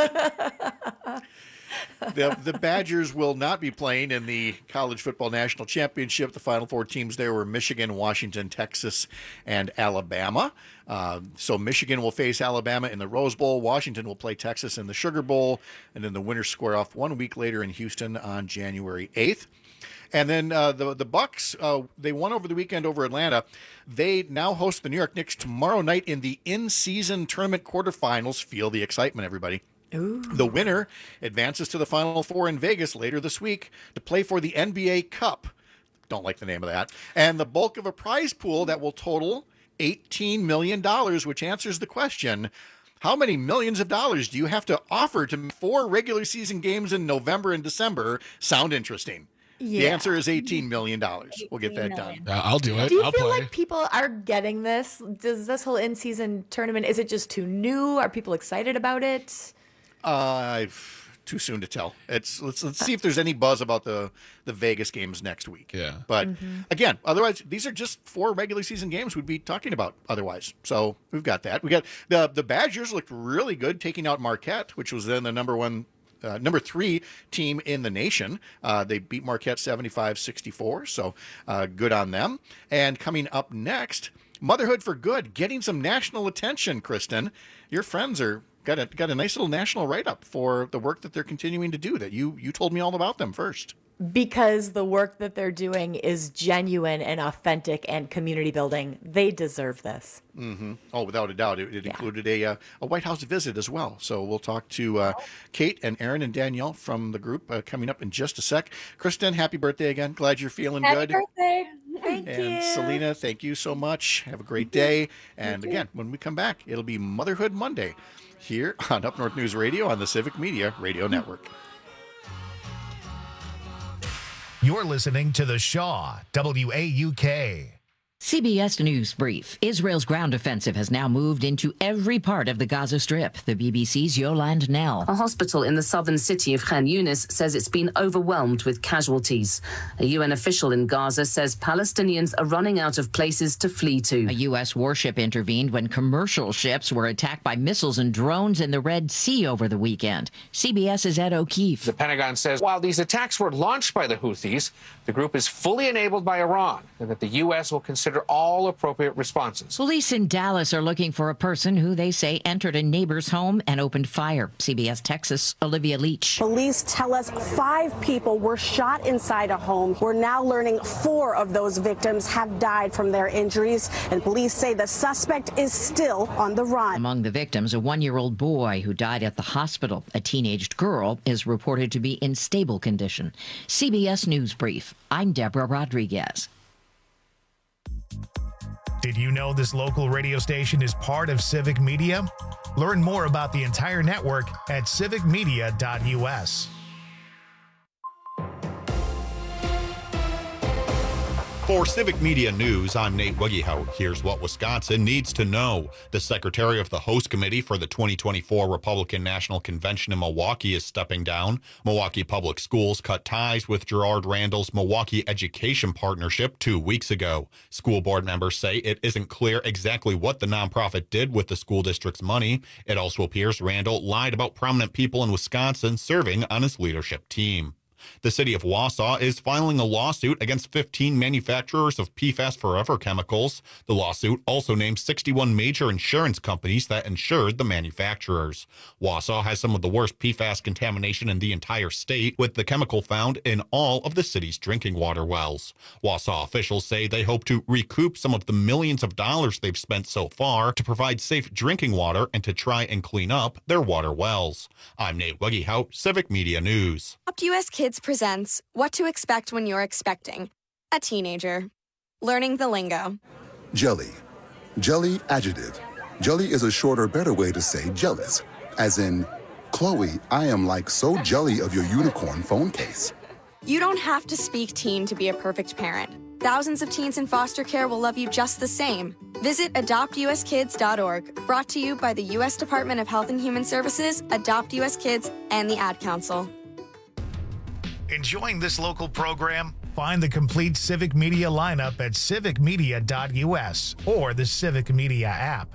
Speaker 21: the the Badgers will not be playing in the College Football National Championship. The Final Four teams there were Michigan, Washington, Texas, and Alabama. Uh, so Michigan will face Alabama in the Rose Bowl. Washington will play Texas in the Sugar Bowl, and then the winners square off one week later in Houston on January eighth. And then uh, the the Bucks, uh, they won over the weekend over Atlanta. They now host the New York Knicks tomorrow night in the in-season tournament quarterfinals. Feel the excitement, everybody.
Speaker 22: Ooh.
Speaker 21: The winner advances to the Final Four in Vegas later this week to play for the N B A Cup. Don't like the name of that. And the bulk of a prize pool that will total eighteen million dollars, which answers the question, how many millions of dollars do you have to offer to make four regular season games in November and December sound interesting? The
Speaker 22: Yeah.
Speaker 21: answer is eighteen million dollars. We'll get that done.
Speaker 25: Uh, I'll do it.
Speaker 22: Do you
Speaker 25: I'll
Speaker 22: feel
Speaker 25: play.
Speaker 22: like people are getting this? Does this whole in-season tournament, is it just too new? Are people excited about it?
Speaker 21: Uh, I've- too soon to tell. It's let's let's see if there's any buzz about the the Vegas games next week.
Speaker 25: Yeah.
Speaker 21: But
Speaker 22: Mhm.
Speaker 21: again, otherwise these are just four regular season games we'd be talking about otherwise. So we've got that. We got the the Badgers looked really good taking out Marquette, which was then the number one Uh, number three team in the nation. Uh, they beat Marquette seventy-five sixty-four, so uh, good on them. And coming up next, Motherhood for Good, getting some national attention, Kristen. Your friends are got a got a nice little national write-up for the work that they're continuing to do that you you told me all about them first.
Speaker 22: Because the work that they're doing is genuine and authentic and community building. They deserve this.
Speaker 21: Mm-hmm. Oh, without a doubt. It, it included a uh, a White House visit as well. So we'll talk to uh, Kate and Aaron and Danielle from the group uh, coming up in just a sec. Kristen, happy birthday again. Glad you're feeling
Speaker 23: Happy
Speaker 21: good.
Speaker 23: birthday.
Speaker 22: Thank
Speaker 21: And
Speaker 22: you.
Speaker 21: Selena, thank you so much. Have a great day. And again, when we come back, it'll be Motherhood Monday here on Up North News Radio on the Civic Media Radio Network.
Speaker 1: You're listening to The Shaw, W A U K.
Speaker 2: C B S News Brief. Israel's ground offensive has now moved into every part of the Gaza Strip. The B B C's Yolande Knell.
Speaker 3: A hospital in the southern city of Khan Yunis says it's been overwhelmed with casualties. A U N official in Gaza says Palestinians are running out of places to flee to.
Speaker 2: A U S warship intervened when commercial ships were attacked by missiles and drones in the Red Sea over the weekend. CBS's Ed O'Keefe.
Speaker 9: The Pentagon says while these attacks were launched by the Houthis, the group is fully enabled by Iran and that the U S will consider all appropriate responses.
Speaker 2: Police in Dallas are looking for a person who they say entered a neighbor's home and opened fire. C B S Texas' Olivia Leach.
Speaker 10: Police tell us five people were shot inside a home. We're now learning four of those victims have died from their injuries, and police say the suspect is still on the run.
Speaker 2: Among the victims, a one-year-old boy who died at the hospital. A teenaged girl is reported to be in stable condition. C B S News Brief. I'm Deborah Rodriguez.
Speaker 1: Did you know this local radio station is part of Civic Media? Learn more about the entire network at civic media dot U S.
Speaker 13: For Civic Media News, I'm Nate Wiggyhout. Here's what Wisconsin needs to know. The secretary of the host committee for the twenty twenty-four Republican National Convention in Milwaukee is stepping down. Milwaukee Public Schools cut ties with Gerard Randall's Milwaukee Education Partnership two weeks ago. School board members say it isn't clear exactly what the nonprofit did with the school district's money. It also appears Randall lied about prominent people in Wisconsin serving on his leadership team. The city of Wausau is filing a lawsuit against fifteen manufacturers of P FAS Forever chemicals. The lawsuit also names sixty-one major insurance companies that insured the manufacturers. Wausau has some of the worst P FAS contamination in the entire state, with the chemical found in all of the city's drinking water wells. Wausau officials say they hope to recoup some of the millions of dollars they've spent so far to provide safe drinking water and to try and clean up their water wells. I'm Nate Wiggyhout, Civic Media News.
Speaker 11: Adopt U S Kids presents What to Expect When You're Expecting a Teenager. Learning the lingo.
Speaker 26: Jelly. Jelly adjective. Jelly is a shorter, better way to say jealous. As in, Chloe, I am like so jelly of your unicorn phone case.
Speaker 11: You don't have to speak teen to be a perfect parent. Thousands of teens in foster care will love you just the same. Visit adopt u s kids dot org. Brought to you by the U S Department of Health and Human Services, Adopt U S Kids, and the Ad Council.
Speaker 1: Enjoying this local program? Find the complete Civic Media lineup at civic media dot U S or the Civic Media app.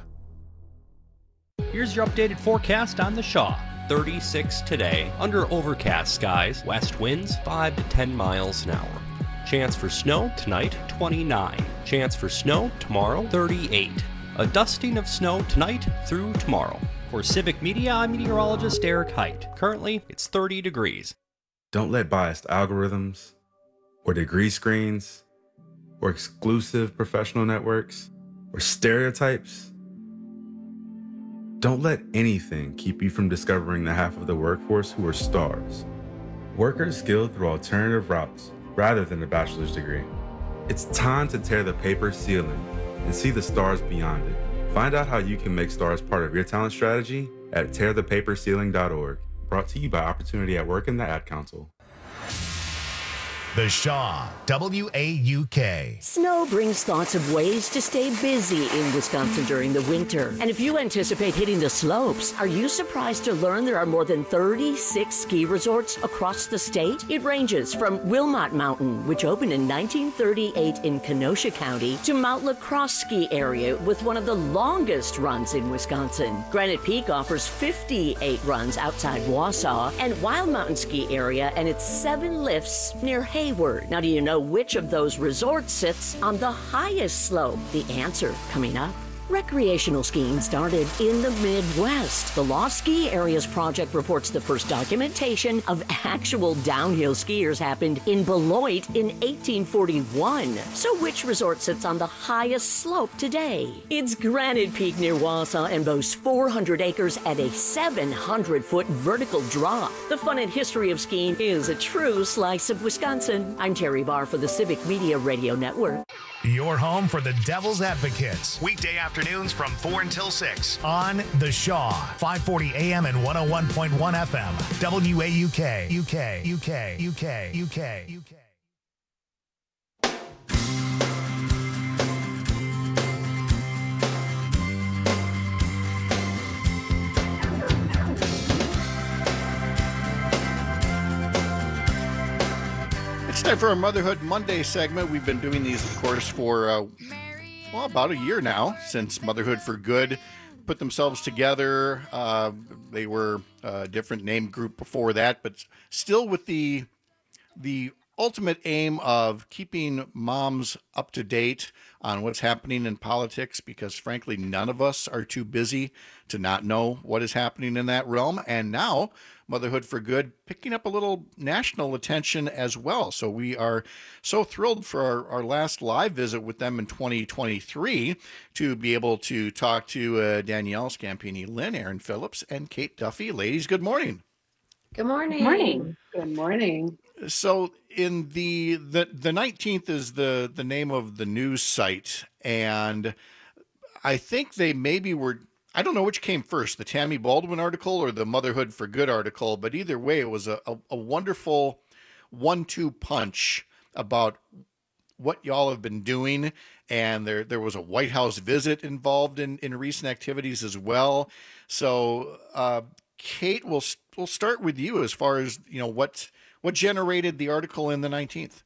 Speaker 19: Here's your updated forecast on the Shaw. thirty-six today, under overcast skies, west winds five to ten miles an hour. Chance for snow tonight, twenty-nine. Chance for snow tomorrow, thirty-eight. A dusting of snow tonight through tomorrow. For Civic Media, I'm meteorologist Eric Height. Currently, it's thirty degrees.
Speaker 27: Don't let biased algorithms or degree screens or exclusive professional networks or stereotypes. Don't let anything keep you from discovering the half of the workforce who are stars. Workers skilled through alternative routes rather than a bachelor's degree. It's time to tear the paper ceiling and see the stars beyond it. Find out how you can make stars part of your talent strategy at tear the paper ceiling dot org. Brought to you by Opportunity at Work and the Ad Council.
Speaker 1: The Shaw, W A U K.
Speaker 5: Snow brings thoughts of ways to stay busy in Wisconsin during the winter. And if you anticipate hitting the slopes, are you surprised to learn there are more than thirty-six ski resorts across the state? It ranges from Wilmot Mountain, which opened in nineteen thirty-eight in Kenosha County, to Mount La Crosse ski area with one of the longest runs in Wisconsin. Granite Peak offers fifty-eight runs outside Wausau, and Wild Mountain ski area and its seven lifts near Hayward. Now, do you know which of those resorts sits on the highest slope? The answer coming up. Recreational skiing started in the Midwest. The Lost Ski Areas Project reports the first documentation of actual downhill skiers happened in Beloit in eighteen forty-one. So which resort sits on the highest slope today? It's Granite Peak near Wausau and boasts four hundred acres at a seven hundred foot vertical drop. The fun and history of skiing is a true slice of Wisconsin. I'm Terry Barr for the Civic Media Radio Network.
Speaker 1: Your home for the Devil's Advocates. Weekday afternoons from four until six on The Shaw, five forty A M and one oh one point one F M. W A U K, U K, U K, U K, U K, U K.
Speaker 21: Time for our Motherhood Monday segment. We've been doing these, of course, for, uh, well, about a year now, since Motherhood for Good put themselves together. Uh, they were a different name group before that, but still with the the ultimate aim of keeping moms up to date on what's happening in politics, because frankly, none of us are too busy to not know what is happening in that realm. And now Motherhood for Good picking up a little national attention as well. So we are so thrilled for our, our last live visit with them in twenty twenty-three to be able to talk to uh, Danielle Scampini Lynn, Aaron Phillips, and Kate Duffy. Ladies, good morning.
Speaker 4: Good morning.
Speaker 14: Good morning. Good morning.
Speaker 21: So in the the the nineteenth is the the name of the news site, and I think they maybe were, I don't know which came first, the Tammy Baldwin article or the Motherhood for Good article, but either way, it was a, a, a wonderful one two punch about what y'all have been doing. And there there was a White House visit involved in, in recent activities as well. So uh, Kate, we'll, we'll start with you as far as, you know, what what generated the article in the nineteenth?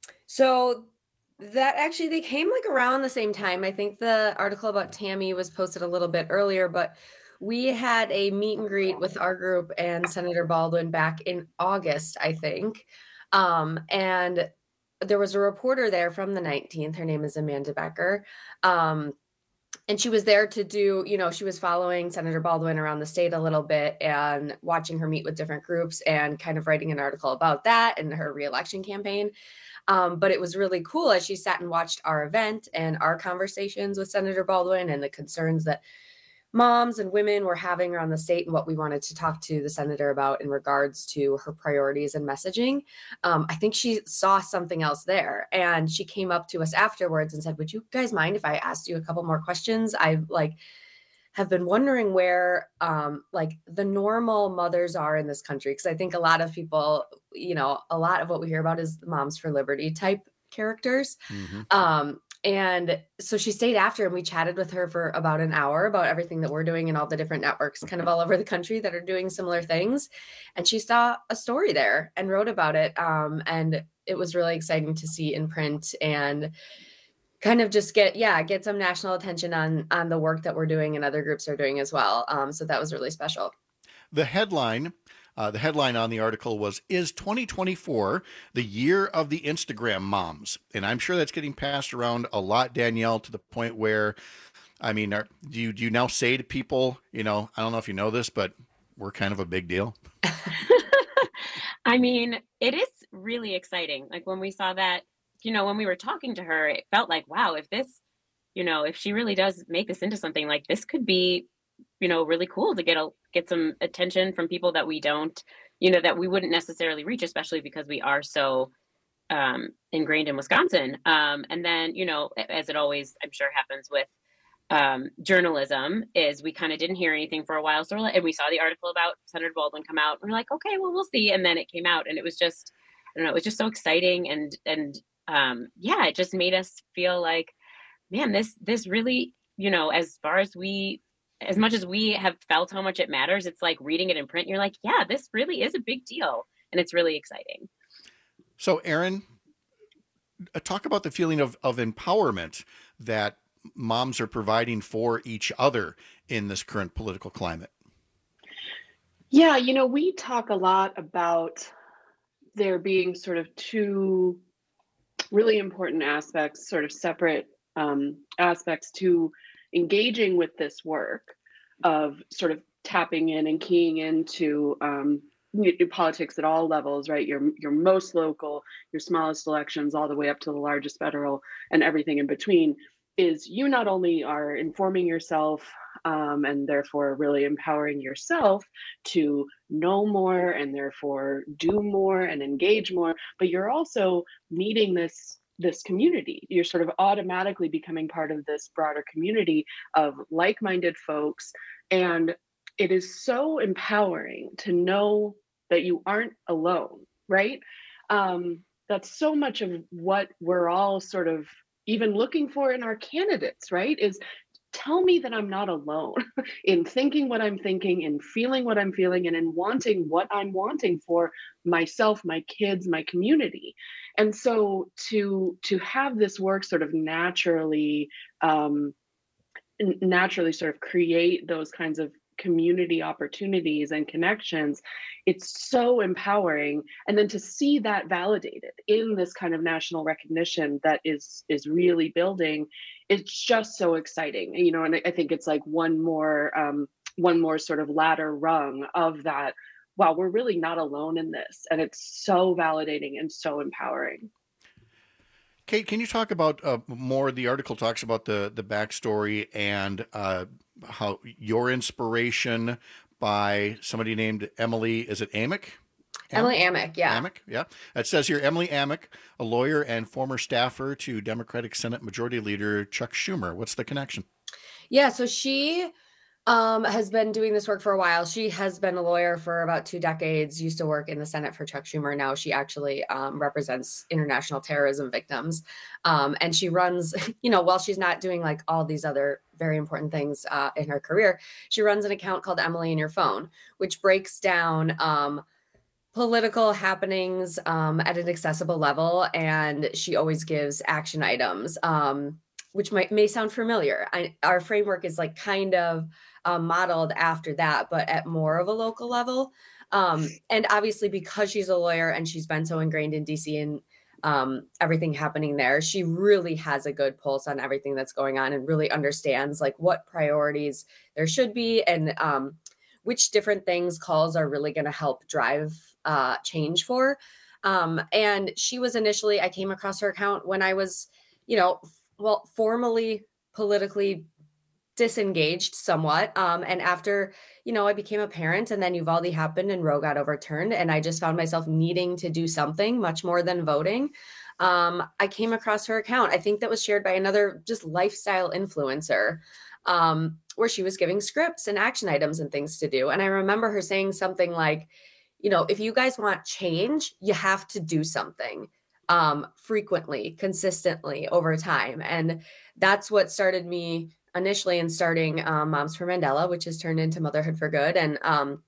Speaker 4: So that actually, they came like around the same time. I think the article about Tammy was posted a little bit earlier, but we had a meet and greet with our group and Senator Baldwin back in August, I think. Um, and there was a reporter there from the nineteenth. Her name is Amanda Becker. Um, and she was there to do, you know, she was following Senator Baldwin around the state a little bit and watching her meet with different groups and kind of writing an article about that and her reelection campaign. Um, but it was really cool as she sat and watched our event and our conversations with Senator Baldwin and the concerns that moms and women were having around the state and what we wanted to talk to the senator about in regards to her priorities and messaging. Um, I think she saw something else there, and she came up to us afterwards and said, would you guys mind if I asked you a couple more questions? I like have been wondering where um, like the normal mothers are in this country. Cause I think a lot of people, you know, a lot of what we hear about is the Moms for Liberty type characters. Mm-hmm. Um, and so she stayed after and we chatted with her for about an hour about everything that we're doing and all the different networks kind of all over the country that are doing similar things. And she saw a story there and wrote about it. Um, and it was really exciting to see in print and kind of just get, yeah, get some national attention on, on the work that we're doing and other groups are doing as well. Um, so that was really special.
Speaker 21: The headline, uh, the headline on the article was, is twenty twenty-four the year of the Instagram moms? And I'm sure that's getting passed around a lot, Danielle, to the point where, I mean, are, do you, do you now say to people, you know, I don't know if you know this, but we're kind of a big deal?
Speaker 14: I mean, it is really exciting. Like when we saw that, you know, when we were talking to her, it felt like, wow, if this, you know, if she really does make this into something, like this could be, you know, really cool to get a, get some attention from people that we don't, you know, that we wouldn't necessarily reach, especially because we are so um, ingrained in Wisconsin. Um, and then, you know, as it always, I'm sure happens with um, journalism, is we kind of didn't hear anything for a while. So, and we saw the article about Senator Baldwin come out and we're like, okay, well, we'll see. And then it came out and it was just, I don't know, it was just so exciting. And, and um, yeah, it just made us feel like, man, this, this really, you know, as far as we, as much as we have felt how much it matters, it's like reading it in print. You're like, yeah, this really is a big deal. And it's really exciting.
Speaker 21: So Aaron, talk about the feeling of, of empowerment that moms are providing for each other in this current political climate.
Speaker 15: Yeah, you know, we talk a lot about there being sort of two really important aspects, sort of separate um, aspects to engaging with this work of sort of tapping in and keying into um, politics at all levels, right? Your, your most local, your smallest elections, all the way up to the largest federal and everything in between, is you not only are informing yourself um, and therefore really empowering yourself to know more and therefore do more and engage more, but you're also meeting this this community. You're sort of automatically becoming part of this broader community of like-minded folks. And it is so empowering to know that you aren't alone, right? Um, that's so much of what we're all sort of even looking for in our candidates, right? Is tell me that I'm not alone in thinking what I'm thinking and feeling what I'm feeling and in wanting what I'm wanting for myself, my kids, my community. And so to to have this work sort of naturally um, naturally sort of create those kinds of community opportunities and connections, it's so empowering. And then to see that validated in this kind of national recognition that is is really building, it's just so exciting. You know, and I think it's like one more um, one more sort of ladder rung of that. Wow, we're really not alone in this, and it's so validating and so empowering.
Speaker 21: Kate, can you talk about uh, more? The article talks about the the backstory and uh, how your inspiration by somebody named Emily, is it Amick?
Speaker 4: Emily Amick, yeah.
Speaker 21: Amick, yeah. It says here, Emily Amick, a lawyer and former staffer to Democratic Senate Majority Leader Chuck Schumer. What's the connection?
Speaker 4: Yeah, so she um, has been doing this work for a while. She has been a lawyer for about two decades, used to work in the Senate for Chuck Schumer. Now she actually um, represents international terrorism victims. Um, and she runs, you know, while she's not doing like all these other very important things uh, in her career, she runs an account called Emily in Your Phone, which breaks down um, political happenings um, at an accessible level. And she always gives action items, um, which might may sound familiar. I, our framework is like kind of uh, modeled after that, but at more of a local level. Um, and obviously because she's a lawyer and she's been so ingrained in D C and um, everything happening there, she really has a good pulse on everything that's going on and really understands like what priorities there should be and um, which different things calls are really going to help drive uh, change for. Um, and she was initially, I came across her account when I was, you know, well, formally politically disengaged somewhat. Um, and after, you know, I became a parent and then Uvalde happened and Roe got overturned. And I just found myself needing to do something much more than voting. Um, I came across her account. I think that was shared by another just lifestyle influencer um, where she was giving scripts and action items and things to do. And I remember her saying something like, you know, if you guys want change, you have to do something um, frequently, consistently over time. And that's what started me initially in starting um, Moms for Mandela, which has turned into Motherhood for Good. And um,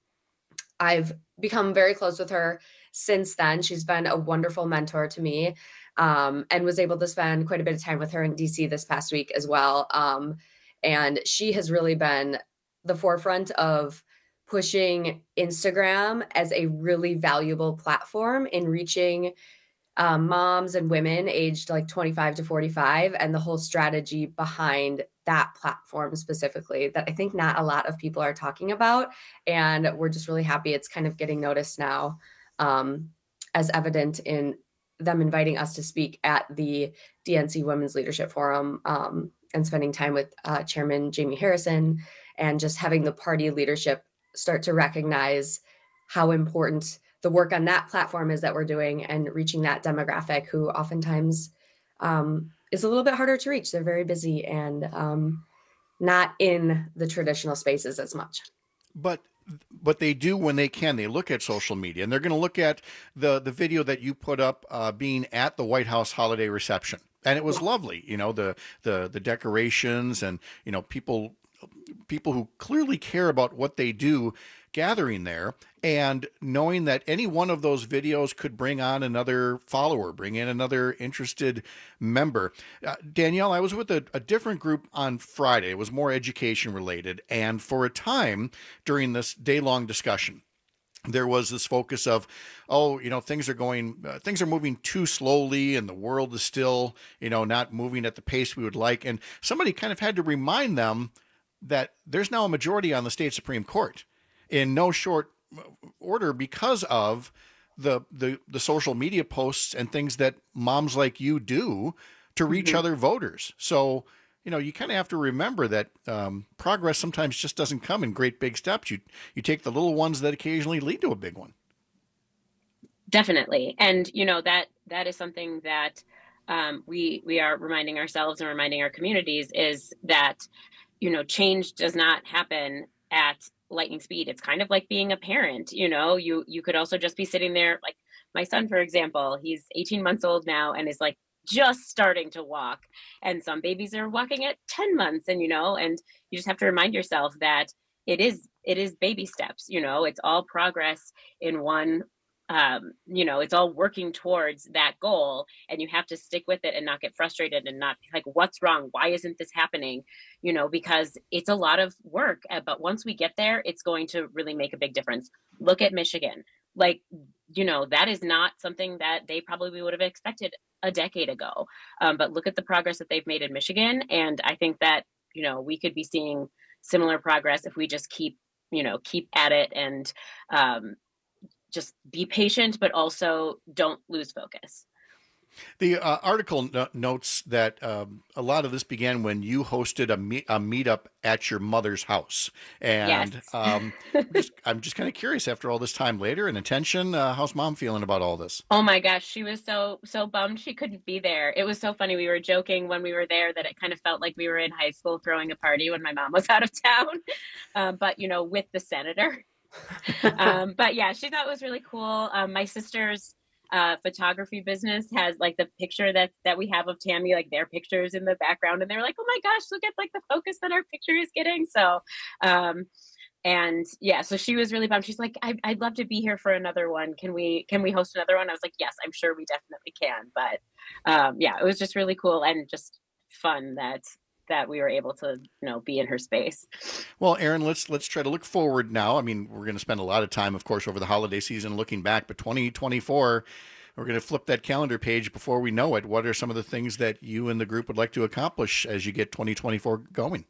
Speaker 4: I've become very close with her since then. She's been a wonderful mentor to me um, and was able to spend quite a bit of time with her in D C this past week as well. Um, and she has really been the forefront of pushing Instagram as a really valuable platform in reaching um, moms and women aged like twenty-five to forty-five, and the whole strategy behind that platform specifically that I think not a lot of people are talking about. And we're just really happy it's kind of getting noticed now, um, as evident in them inviting us to speak at the D N C Women's Leadership Forum um, and spending time with uh, Chairman Jamie Harrison and just having the party leadership start to recognize how important the work on that platform is that we're doing and reaching that demographic who oftentimes um, is a little bit harder to reach. They're very busy and um, not in the traditional spaces as much.
Speaker 21: But but they do when they can. They look at social media, and they're going to look at the the video that you put up uh, being at the White House holiday reception, and it was yeah. lovely. You know, the the the decorations and you know people people who clearly care about what they do gathering there, and knowing that any one of those videos could bring on another follower, bring in another interested member. Uh, Danielle, I was with a, a different group on Friday. It was more education related. And for a time during this day-long discussion, there was this focus of, oh, you know, things are going, uh, things are moving too slowly and the world is still, you know, not moving at the pace we would like. And somebody kind of had to remind them that there's now a majority on the state Supreme Court in no short order because of the, the, the social media posts and things that moms like you do to reach mm-hmm. other voters. So, you know, you kind of have to remember that um, progress sometimes just doesn't come in great big steps. You, you take the little ones that occasionally lead to a big one.
Speaker 14: Definitely. And, you know, that that is something that um, we we are reminding ourselves and reminding our communities is that, you know, change does not happen at lightning speed. It's kind of like being a parent. You know, you you could also just be sitting there, like my son, for example, he's eighteen months old now and is like just starting to walk, and some babies are walking at ten months, and you know, and you just have to remind yourself that it is it is baby steps. You know, it's all progress in one. Um, you know, it's all working towards that goal, and you have to stick with it and not get frustrated and not like, what's wrong? Why isn't this happening? You know, because it's a lot of work, but once we get there, it's going to really make a big difference. Look at Michigan. Like, you know, that is not something that they probably would have expected a decade ago. Um, but look at the progress that they've made in Michigan. And I think that, you know, we could be seeing similar progress if we just keep, you know, keep at it and, um, just be patient, but also don't lose focus.
Speaker 21: The uh, article no- notes that um, a lot of this began when you hosted a, meet- a meetup at your mother's house. And
Speaker 14: Yes.
Speaker 21: um, I'm just, I'm just kind of curious, after all this time later and attention, uh, how's mom feeling about all this?
Speaker 14: Oh my gosh, she was so, so bummed she couldn't be there. It was so funny. We were joking when we were there that it kind of felt like we were in high school throwing a party when my mom was out of town. Um, but, you know, with the senator. um, but yeah, she thought it was really cool. Um, my sister's uh, photography business has like the picture that that we have of Tammy, like their pictures in the background, and they were like, "Oh my gosh, look at like the focus that our picture is getting." So, um, and yeah, so she was really bummed. She's like, I, "I'd love to be here for another one. Can we can we host another one?" I was like, "Yes, I'm sure we definitely can." But um, yeah, it was just really cool and just fun that. that we were able to, you know, be in her space.
Speaker 21: Well, Erin, let's let's try to look forward now. I mean, we're going to spend a lot of time, of course, over the holiday season looking back, but twenty twenty-four, we're going to flip that calendar page before we know it. What are some of the things that you and the group would like to accomplish as you get twenty twenty-four going?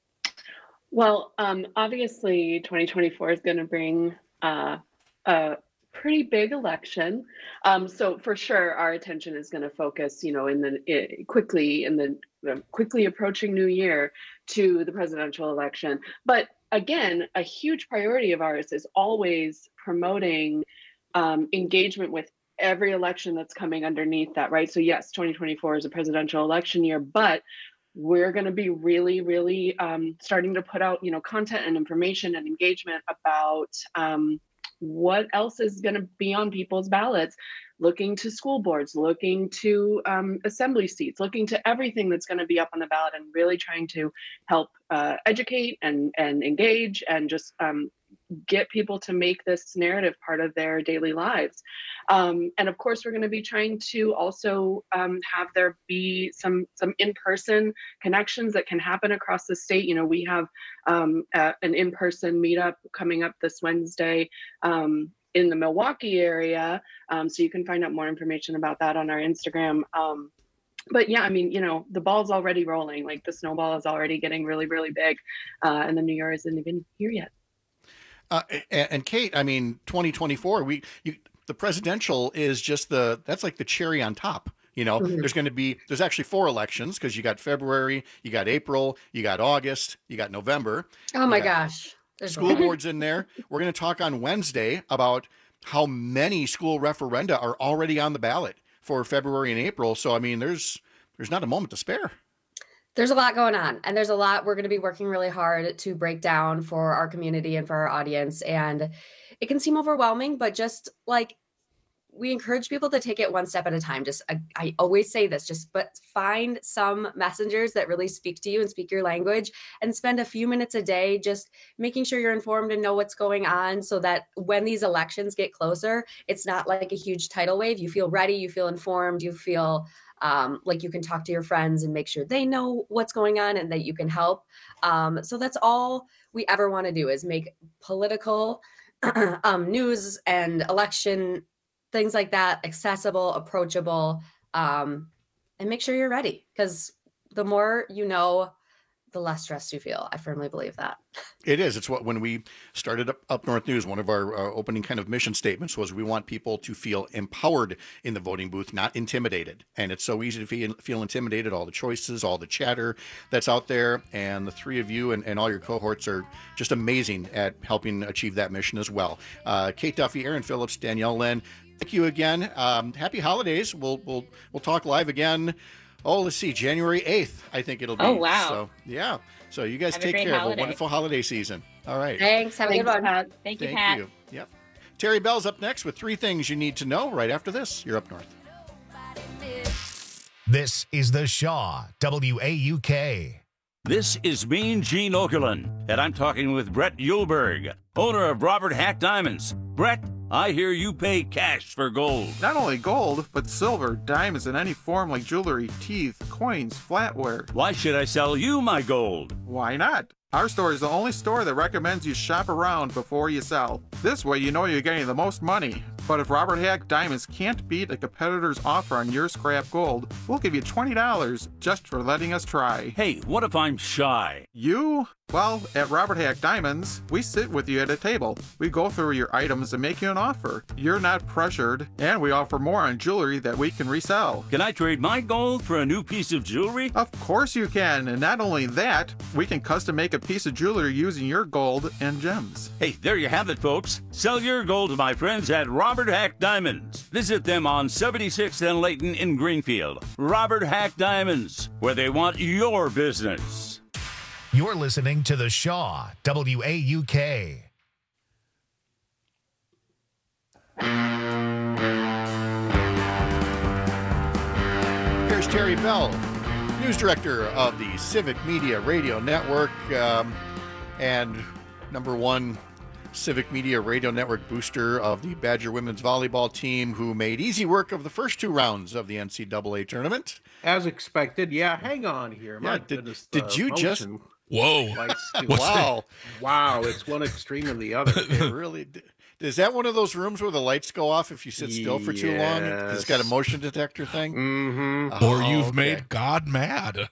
Speaker 15: Well, um, obviously, twenty twenty-four is going to bring uh, a pretty big election. Um, so for sure, our attention is going to focus, you know, in the it, quickly in the uh, quickly approaching new year to the presidential election. But again, a huge priority of ours is always promoting um, engagement with every election that's coming underneath that, right? So yes, twenty twenty-four is a presidential election year, but we're going to be really, really um, starting to put out, you know, content and information and engagement about um, what else is going to be on people's ballots, looking to school boards, looking to um, assembly seats, looking to everything that's going to be up on the ballot, and really trying to help uh, educate and, and engage and just um, get people to make this narrative part of their daily lives. Um, and of course, we're going to be trying to also um, have there be some some in-person connections that can happen across the state. You know, we have um, a, an in-person meetup coming up this Wednesday um, in the Milwaukee area. Um, so you can find out more information about that on our Instagram. Um, But yeah, I mean, you know, the ball's already rolling. Like the snowball is already getting really, really big. Uh, and the new year isn't even here yet.
Speaker 21: Uh, and, and Kate, I mean, twenty twenty-four, we you, the presidential is just the that's like the cherry on top. You know, mm-hmm. there's going to be there's actually four elections because you got February, you got April, you got August, you got November.
Speaker 4: Oh my gosh.
Speaker 21: There's school boards in there. We're going to talk on Wednesday about how many school referenda are already on the ballot for February and April. So, I mean, there's there's not a moment to spare.
Speaker 4: There's a lot going on, and there's a lot we're going to be working really hard to break down for our community and for our audience. And it can seem overwhelming, but just like we encourage people to take it one step at a time. Just I, I always say this, just but find some messengers that really speak to you and speak your language, and spend a few minutes a day just making sure you're informed and know what's going on, so that when these elections get closer, it's not like a huge tidal wave. You feel ready, you feel informed, you feel um, like you can talk to your friends and make sure they know what's going on and that you can help. Um, so that's all we ever want to do, is make political um, news and election things like that accessible, approachable, um, and make sure you're ready, because the more you know, the less stressed you feel. I firmly believe that.
Speaker 21: It is. It's what when we started up, up North News, one of our uh, opening kind of mission statements was we want people to feel empowered in the voting booth, not intimidated. And it's so easy to feel, feel intimidated, all the choices, all the chatter that's out there. And the three of you and, and all your cohorts are just amazing at helping achieve that mission as well. Uh, Kate Duffy, Erin Phillips, Danielle Lynn, thank you again. Um, happy holidays. We'll we'll we'll talk live again. Oh, let's see, January eighth, I think it'll be.
Speaker 14: Oh, wow.
Speaker 21: So, yeah. So you guys
Speaker 14: Have a
Speaker 21: take
Speaker 14: great
Speaker 21: care.
Speaker 14: holiday.
Speaker 21: Have a wonderful holiday season. All right.
Speaker 4: Thanks. Have a good one.
Speaker 14: Pat. Thank you,
Speaker 21: Thank
Speaker 14: Pat.
Speaker 21: you. Yep. Terry Bell's up next with three things you need to know right after this. You're Up North.
Speaker 1: This is The Shaw, W A U K.
Speaker 6: This is Mean Gene Okerlund, and I'm talking with Brett Yulberg, owner of Robert Hack Diamonds. Brett, I hear you pay cash for gold.
Speaker 7: Not only gold, but silver, diamonds in any form like jewelry, teeth, coins, flatware.
Speaker 6: Why should I sell you my gold?
Speaker 7: Why not? Our store is the only store that recommends you shop around before you sell. This way you know you're getting the most money. But if Robert Hack Diamonds can't beat a competitor's offer on your scrap gold, we'll give you twenty dollars just for letting us try.
Speaker 6: Hey, what if I'm shy?
Speaker 7: You? Well, at Robert Hack Diamonds, we sit with you at a table. We go through your items and make you an offer. You're not pressured, and we offer more on jewelry that we can resell.
Speaker 6: Can I trade my gold for a new piece of jewelry?
Speaker 7: Of course you can, and not only that, we can custom make a piece of jewelry using your gold and gems.
Speaker 6: Hey, there you have it, folks. Sell your gold to my friends at Robert Hack Diamonds. Visit them on seventy-sixth and Layton in Greenfield. Robert Hack Diamonds, where they want your business.
Speaker 1: You're listening to The Shaw, W A U K.
Speaker 21: Here's Terry Bell, news director of the Civic Media Radio Network, um, and number one Civic Media Radio Network booster of the Badger women's volleyball team, who made easy work of the first two rounds of the N C double A tournament.
Speaker 12: As expected. Yeah, hang on here. My
Speaker 21: yeah, did,
Speaker 12: goodness,
Speaker 21: did you just...
Speaker 25: Whoa.
Speaker 21: Wow.
Speaker 12: Wow, it's one extreme or the other.
Speaker 21: It really did. Is that one of those rooms where the lights go off if you sit still for too long?
Speaker 12: Yes.
Speaker 21: It's got a motion detector thing?
Speaker 12: Mm-hmm.
Speaker 25: Or you've
Speaker 21: okay.
Speaker 25: made God mad.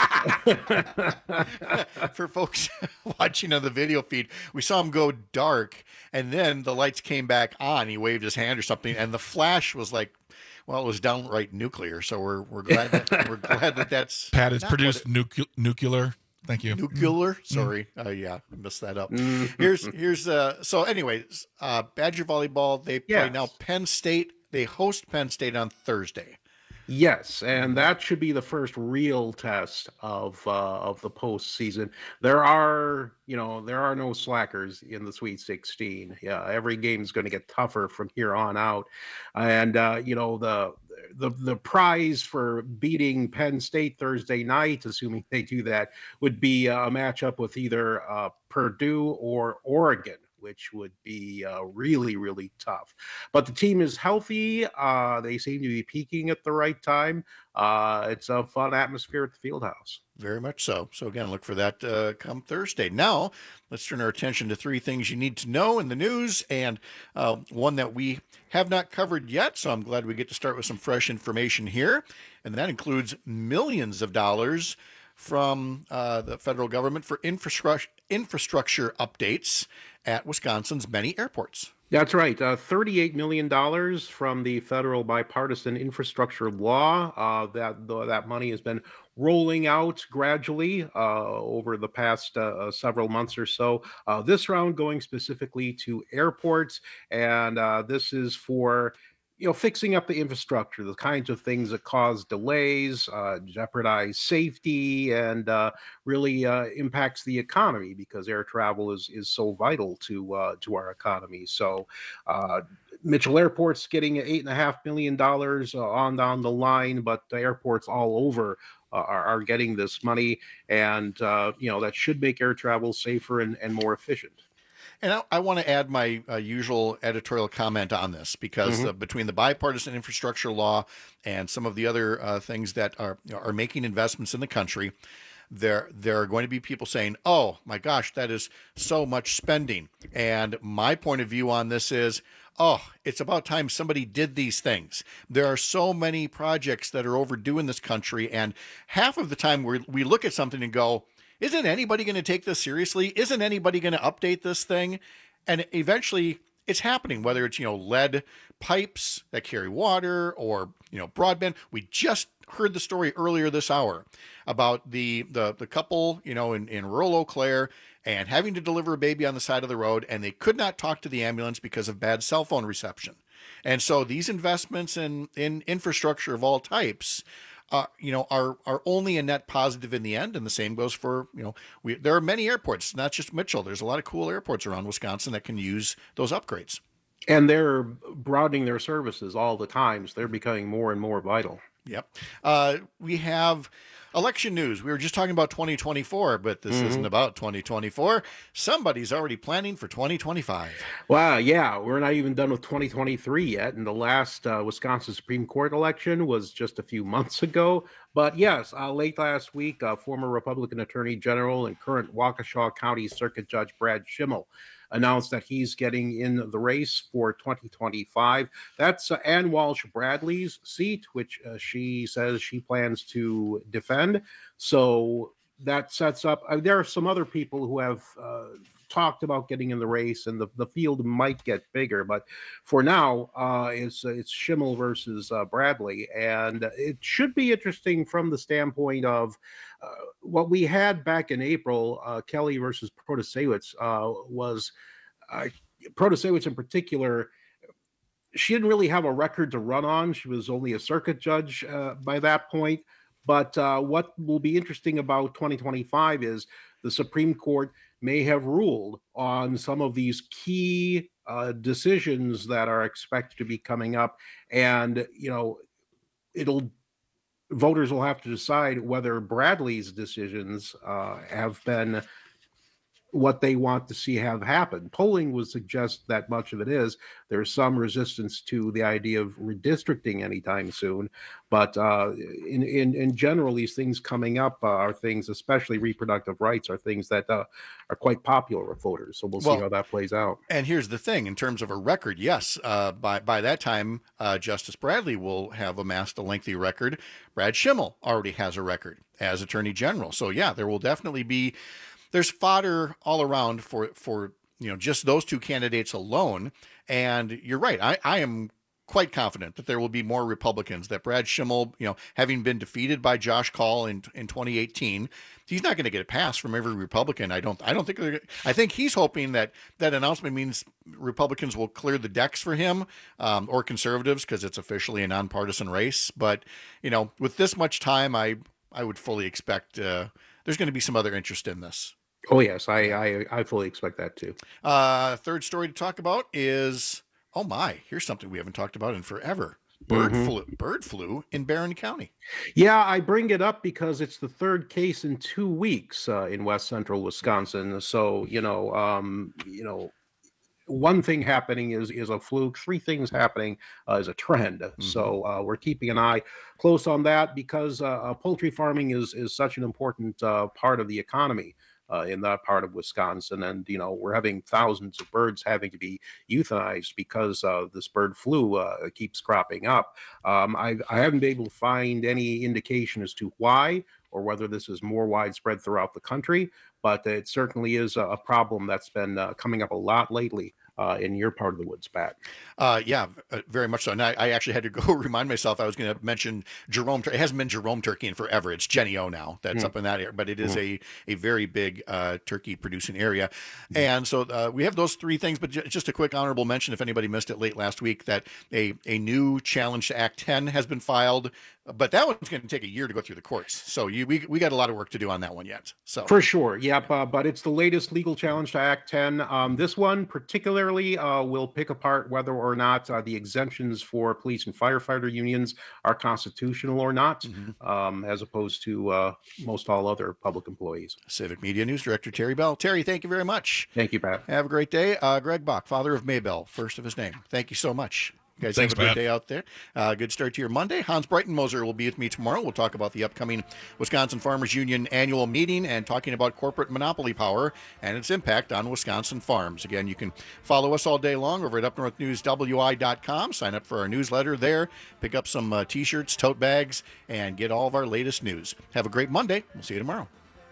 Speaker 21: For folks watching on the video feed, we saw him go dark, and then the lights came back on. He waved his hand or something, and the flash was like, well, it was downright nuclear. So we're we're glad that we're glad that that's
Speaker 25: Pat, it's
Speaker 21: not
Speaker 25: produced
Speaker 21: what it-
Speaker 25: nucle- nuclear. Thank you.
Speaker 21: Nuclear.
Speaker 25: Mm.
Speaker 21: Sorry. Uh, yeah, I messed that up.
Speaker 12: Mm.
Speaker 21: Here's here's uh. So, anyways, uh, Badger volleyball. They play
Speaker 12: Yes.
Speaker 21: now. Penn State. They host Penn State on Thursday.
Speaker 12: Yes, and that should be the first real test of uh, of the postseason. There are, you know, there are no slackers in the Sweet sixteen. Yeah, every game is going to get tougher from here on out, and uh, you know the the the prize for beating Penn State Thursday night, assuming they do that, would be a matchup with either uh, Purdue or Oregon, which would be uh, really, really tough. But the team is healthy. Uh, they seem to be peaking at the right time. Uh, it's a fun atmosphere at the Fieldhouse.
Speaker 21: Very much so. So again, look for that uh, come Thursday. Now, let's turn our attention to three things you need to know in the news, and uh, one that we have not covered yet. So I'm glad we get to start with some fresh information here, and that includes millions of dollars from uh, the federal government for infrastructure infrastructure updates at Wisconsin's many airports.
Speaker 12: That's right. Uh, thirty-eight million dollars from the federal bipartisan infrastructure law. Uh, that that money has been rolling out gradually uh, over the past uh, several months or so. Uh, this round going specifically to airports, and uh, this is for, you know, fixing up the infrastructure, the kinds of things that cause delays, uh, jeopardize safety, and uh, really uh, impacts the economy, because air travel is is so vital to uh, to our economy. So uh, Mitchell Airport's getting eight and a half million dollars uh, on down the line, but the airports all over uh, are, are getting this money, and uh, you know, that should make air travel safer and, and more efficient.
Speaker 21: And I, I want to add my uh, usual editorial comment on this, because
Speaker 12: Mhm.
Speaker 21: uh, between the bipartisan infrastructure law and some of the other uh, things that are are making investments in the country, there there are going to be people saying, "Oh my gosh, that is so much spending." And my point of view on this is, oh, it's about time somebody did these things. There are so many projects that are overdue in this country, and half of the time we we look at something and go, isn't anybody going to take this seriously? Isn't anybody going to update this thing? And eventually it's happening, whether it's, you know, lead pipes that carry water or, you know, broadband. We just heard the story earlier this hour about the the, the couple, you know, in, in rural Eau Claire, and having to deliver a baby on the side of the road, and they could not talk to the ambulance because of bad cell phone reception. And so these investments in, in infrastructure of all types, Uh, you know, are are only a net positive in the end, and the same goes for, you know, we there are many airports, not just Mitchell. There's a lot of cool airports around Wisconsin that can use those upgrades.
Speaker 12: And they're broadening their services all the time, so they're becoming more and more vital.
Speaker 21: Yep. Uh, we have election news. We were just talking about twenty twenty-four, but this
Speaker 12: Mhm.
Speaker 21: isn't about twenty twenty-four. Somebody's already planning for twenty twenty-five.
Speaker 12: Wow, yeah, we're not even done with twenty twenty-three yet, and the last uh, Wisconsin Supreme Court election was just a few months ago. But yes, uh, late last week, uh, former Republican Attorney General and current Waukesha County Circuit Judge Brad Schimmel announced that he's getting in the race for twenty twenty-five. That's uh, Ann Walsh Bradley's seat, which uh, she says she plans to defend. So that sets up, uh, there are some other people who have uh, talked about getting in the race, and the, the field might get bigger. But for now, uh, it's, it's Schimmel versus uh, Bradley. And it should be interesting from the standpoint of uh, what we had back in April, uh, Kelly versus Protasewicz, uh, was uh, Protasewicz in particular. She didn't really have a record to run on. She was only a circuit judge uh, by that point. But uh, what will be interesting about twenty twenty-five is the Supreme Court may have ruled on some of these key uh, decisions that are expected to be coming up. And, you know, it'll voters will have to decide whether Bradley's decisions uh, have been what they want to see have happen. Polling would suggest that much of it is. There's some resistance to the idea of redistricting anytime soon, but uh, in, in in general, these things coming up uh, are things, especially reproductive rights, are things that uh, are quite popular with voters. So we'll,
Speaker 21: Well,
Speaker 12: see how that plays out.
Speaker 21: And here's the thing, in terms of a record, yes, uh, by, by that time, uh, Justice Bradley will have amassed a lengthy record. Brad Schimmel already has a record as Attorney General. So yeah, there will definitely be, there's fodder all around for, for, you know, just those two candidates alone. And you're right. I, I am quite confident that there will be more Republicans, that Brad Schimmel, you know, having been defeated by Josh Kaul in, in twenty eighteen, he's not going to get a pass from every Republican. I don't, I don't think, they're, I think he's hoping that that announcement means Republicans will clear the decks for him, um, or conservatives, because it's officially a nonpartisan race. But, you know, with this much time, I, I would fully expect uh, there's going to be some other interest in this.
Speaker 12: Oh yes, I, I I fully expect that too.
Speaker 21: Uh, third story to talk about is, oh my, here's something we haven't talked about in forever. Bird
Speaker 12: Mhm.
Speaker 21: flu, bird flu in Barron County.
Speaker 12: Yeah, I bring it up because it's the third case in two weeks uh, in West Central Wisconsin. So you know, um, you know, one thing happening is is a fluke. Three things happening uh, is a trend. So uh, we're keeping an eye close on that because uh, uh, poultry farming is is such an important uh, part of the economy. Uh, in that part of Wisconsin. And, you know, we're having thousands of birds having to be euthanized because uh, this bird flu uh, keeps cropping up. Um, I, I haven't been able to find any indication as to why or whether this is more widespread throughout the country, but it certainly is a, a problem that's been uh, coming up a lot lately. Uh, in your part of the woods, Pat.
Speaker 21: Uh, yeah, uh, very much so. And I, I actually had to go remind myself I was going to mention Jerome. It hasn't been Jerome turkey in forever. It's Jenny O now that's
Speaker 12: Mm.
Speaker 21: up in that area, but it is
Speaker 12: Mm.
Speaker 21: a, a very big uh, turkey producing area. And so uh, we have those three things, but j- just a quick honorable mention, if anybody missed it late last week, that a, a new challenge to Act ten has been filed, but that one's going to take a year to go through the courts. So you, we, we got a lot of work to do on that one yet. So
Speaker 12: For sure, yep. Uh, but it's the latest legal challenge to Act ten. Um, this one particularly uh, will pick apart whether or not uh, the exemptions for police and firefighter unions are constitutional or not, um, as opposed to uh, most all other public employees.
Speaker 21: Civic Media News Director Terry Bell. Terry, thank you very much.
Speaker 12: Thank you, Pat.
Speaker 21: Have a great day. Uh, Greg Bach, father of Maybell, first of his name. Thank you so much. You guys
Speaker 25: Thanks,
Speaker 21: have a
Speaker 25: Pat.
Speaker 21: great day out there. Uh, good start to your Monday. Hans Breitenmoser will be with me tomorrow. We'll talk about the upcoming Wisconsin Farmers Union annual meeting and talking about corporate monopoly power and its impact on Wisconsin farms. Again, you can follow us all day long over at up north news w i dot com. Sign up for our newsletter there. Pick up some uh, T-shirts, tote bags, and get all of our latest news. Have a great Monday. We'll see you tomorrow.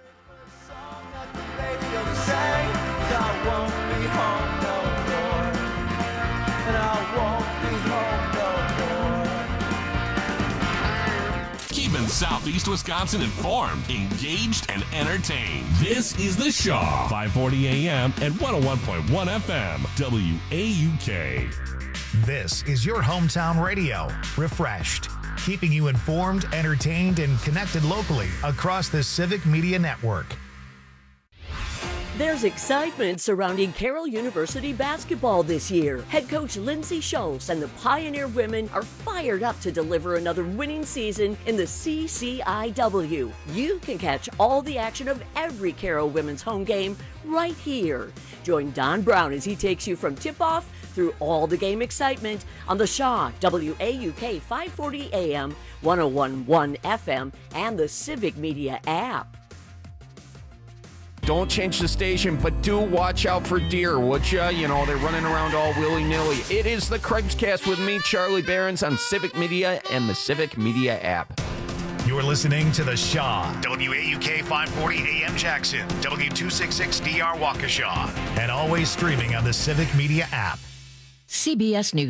Speaker 8: Keeping Southeast Wisconsin informed, engaged, and entertained. This is The Shaw, five forty A M and one oh one point one F M, W A U K.
Speaker 1: This is your hometown radio, refreshed, keeping you informed, entertained, and connected locally across the Civic Media Network.
Speaker 5: There's excitement surrounding Carroll University basketball this year. Head coach Lindsay Schultz and the Pioneer women are fired up to deliver another winning season in the C C I W. You can catch all the action of every Carroll women's home game right here. Join Don Brown as he takes you from tip-off through all the game excitement on the Shaw, W A U K five forty A M, one oh one point one F M, and the Civic Media app.
Speaker 16: Don't change the station, but do watch out for deer, would ya? You know, they're running around all willy-nilly. It is the Craig's with me, Charlie Behrens, on Civic Media and the Civic Media app.
Speaker 1: You're listening to The Shaw, W A U K five forty A M Jackson, W two sixty-six D R Waukesha, and always streaming on the Civic Media app.
Speaker 2: C B S News.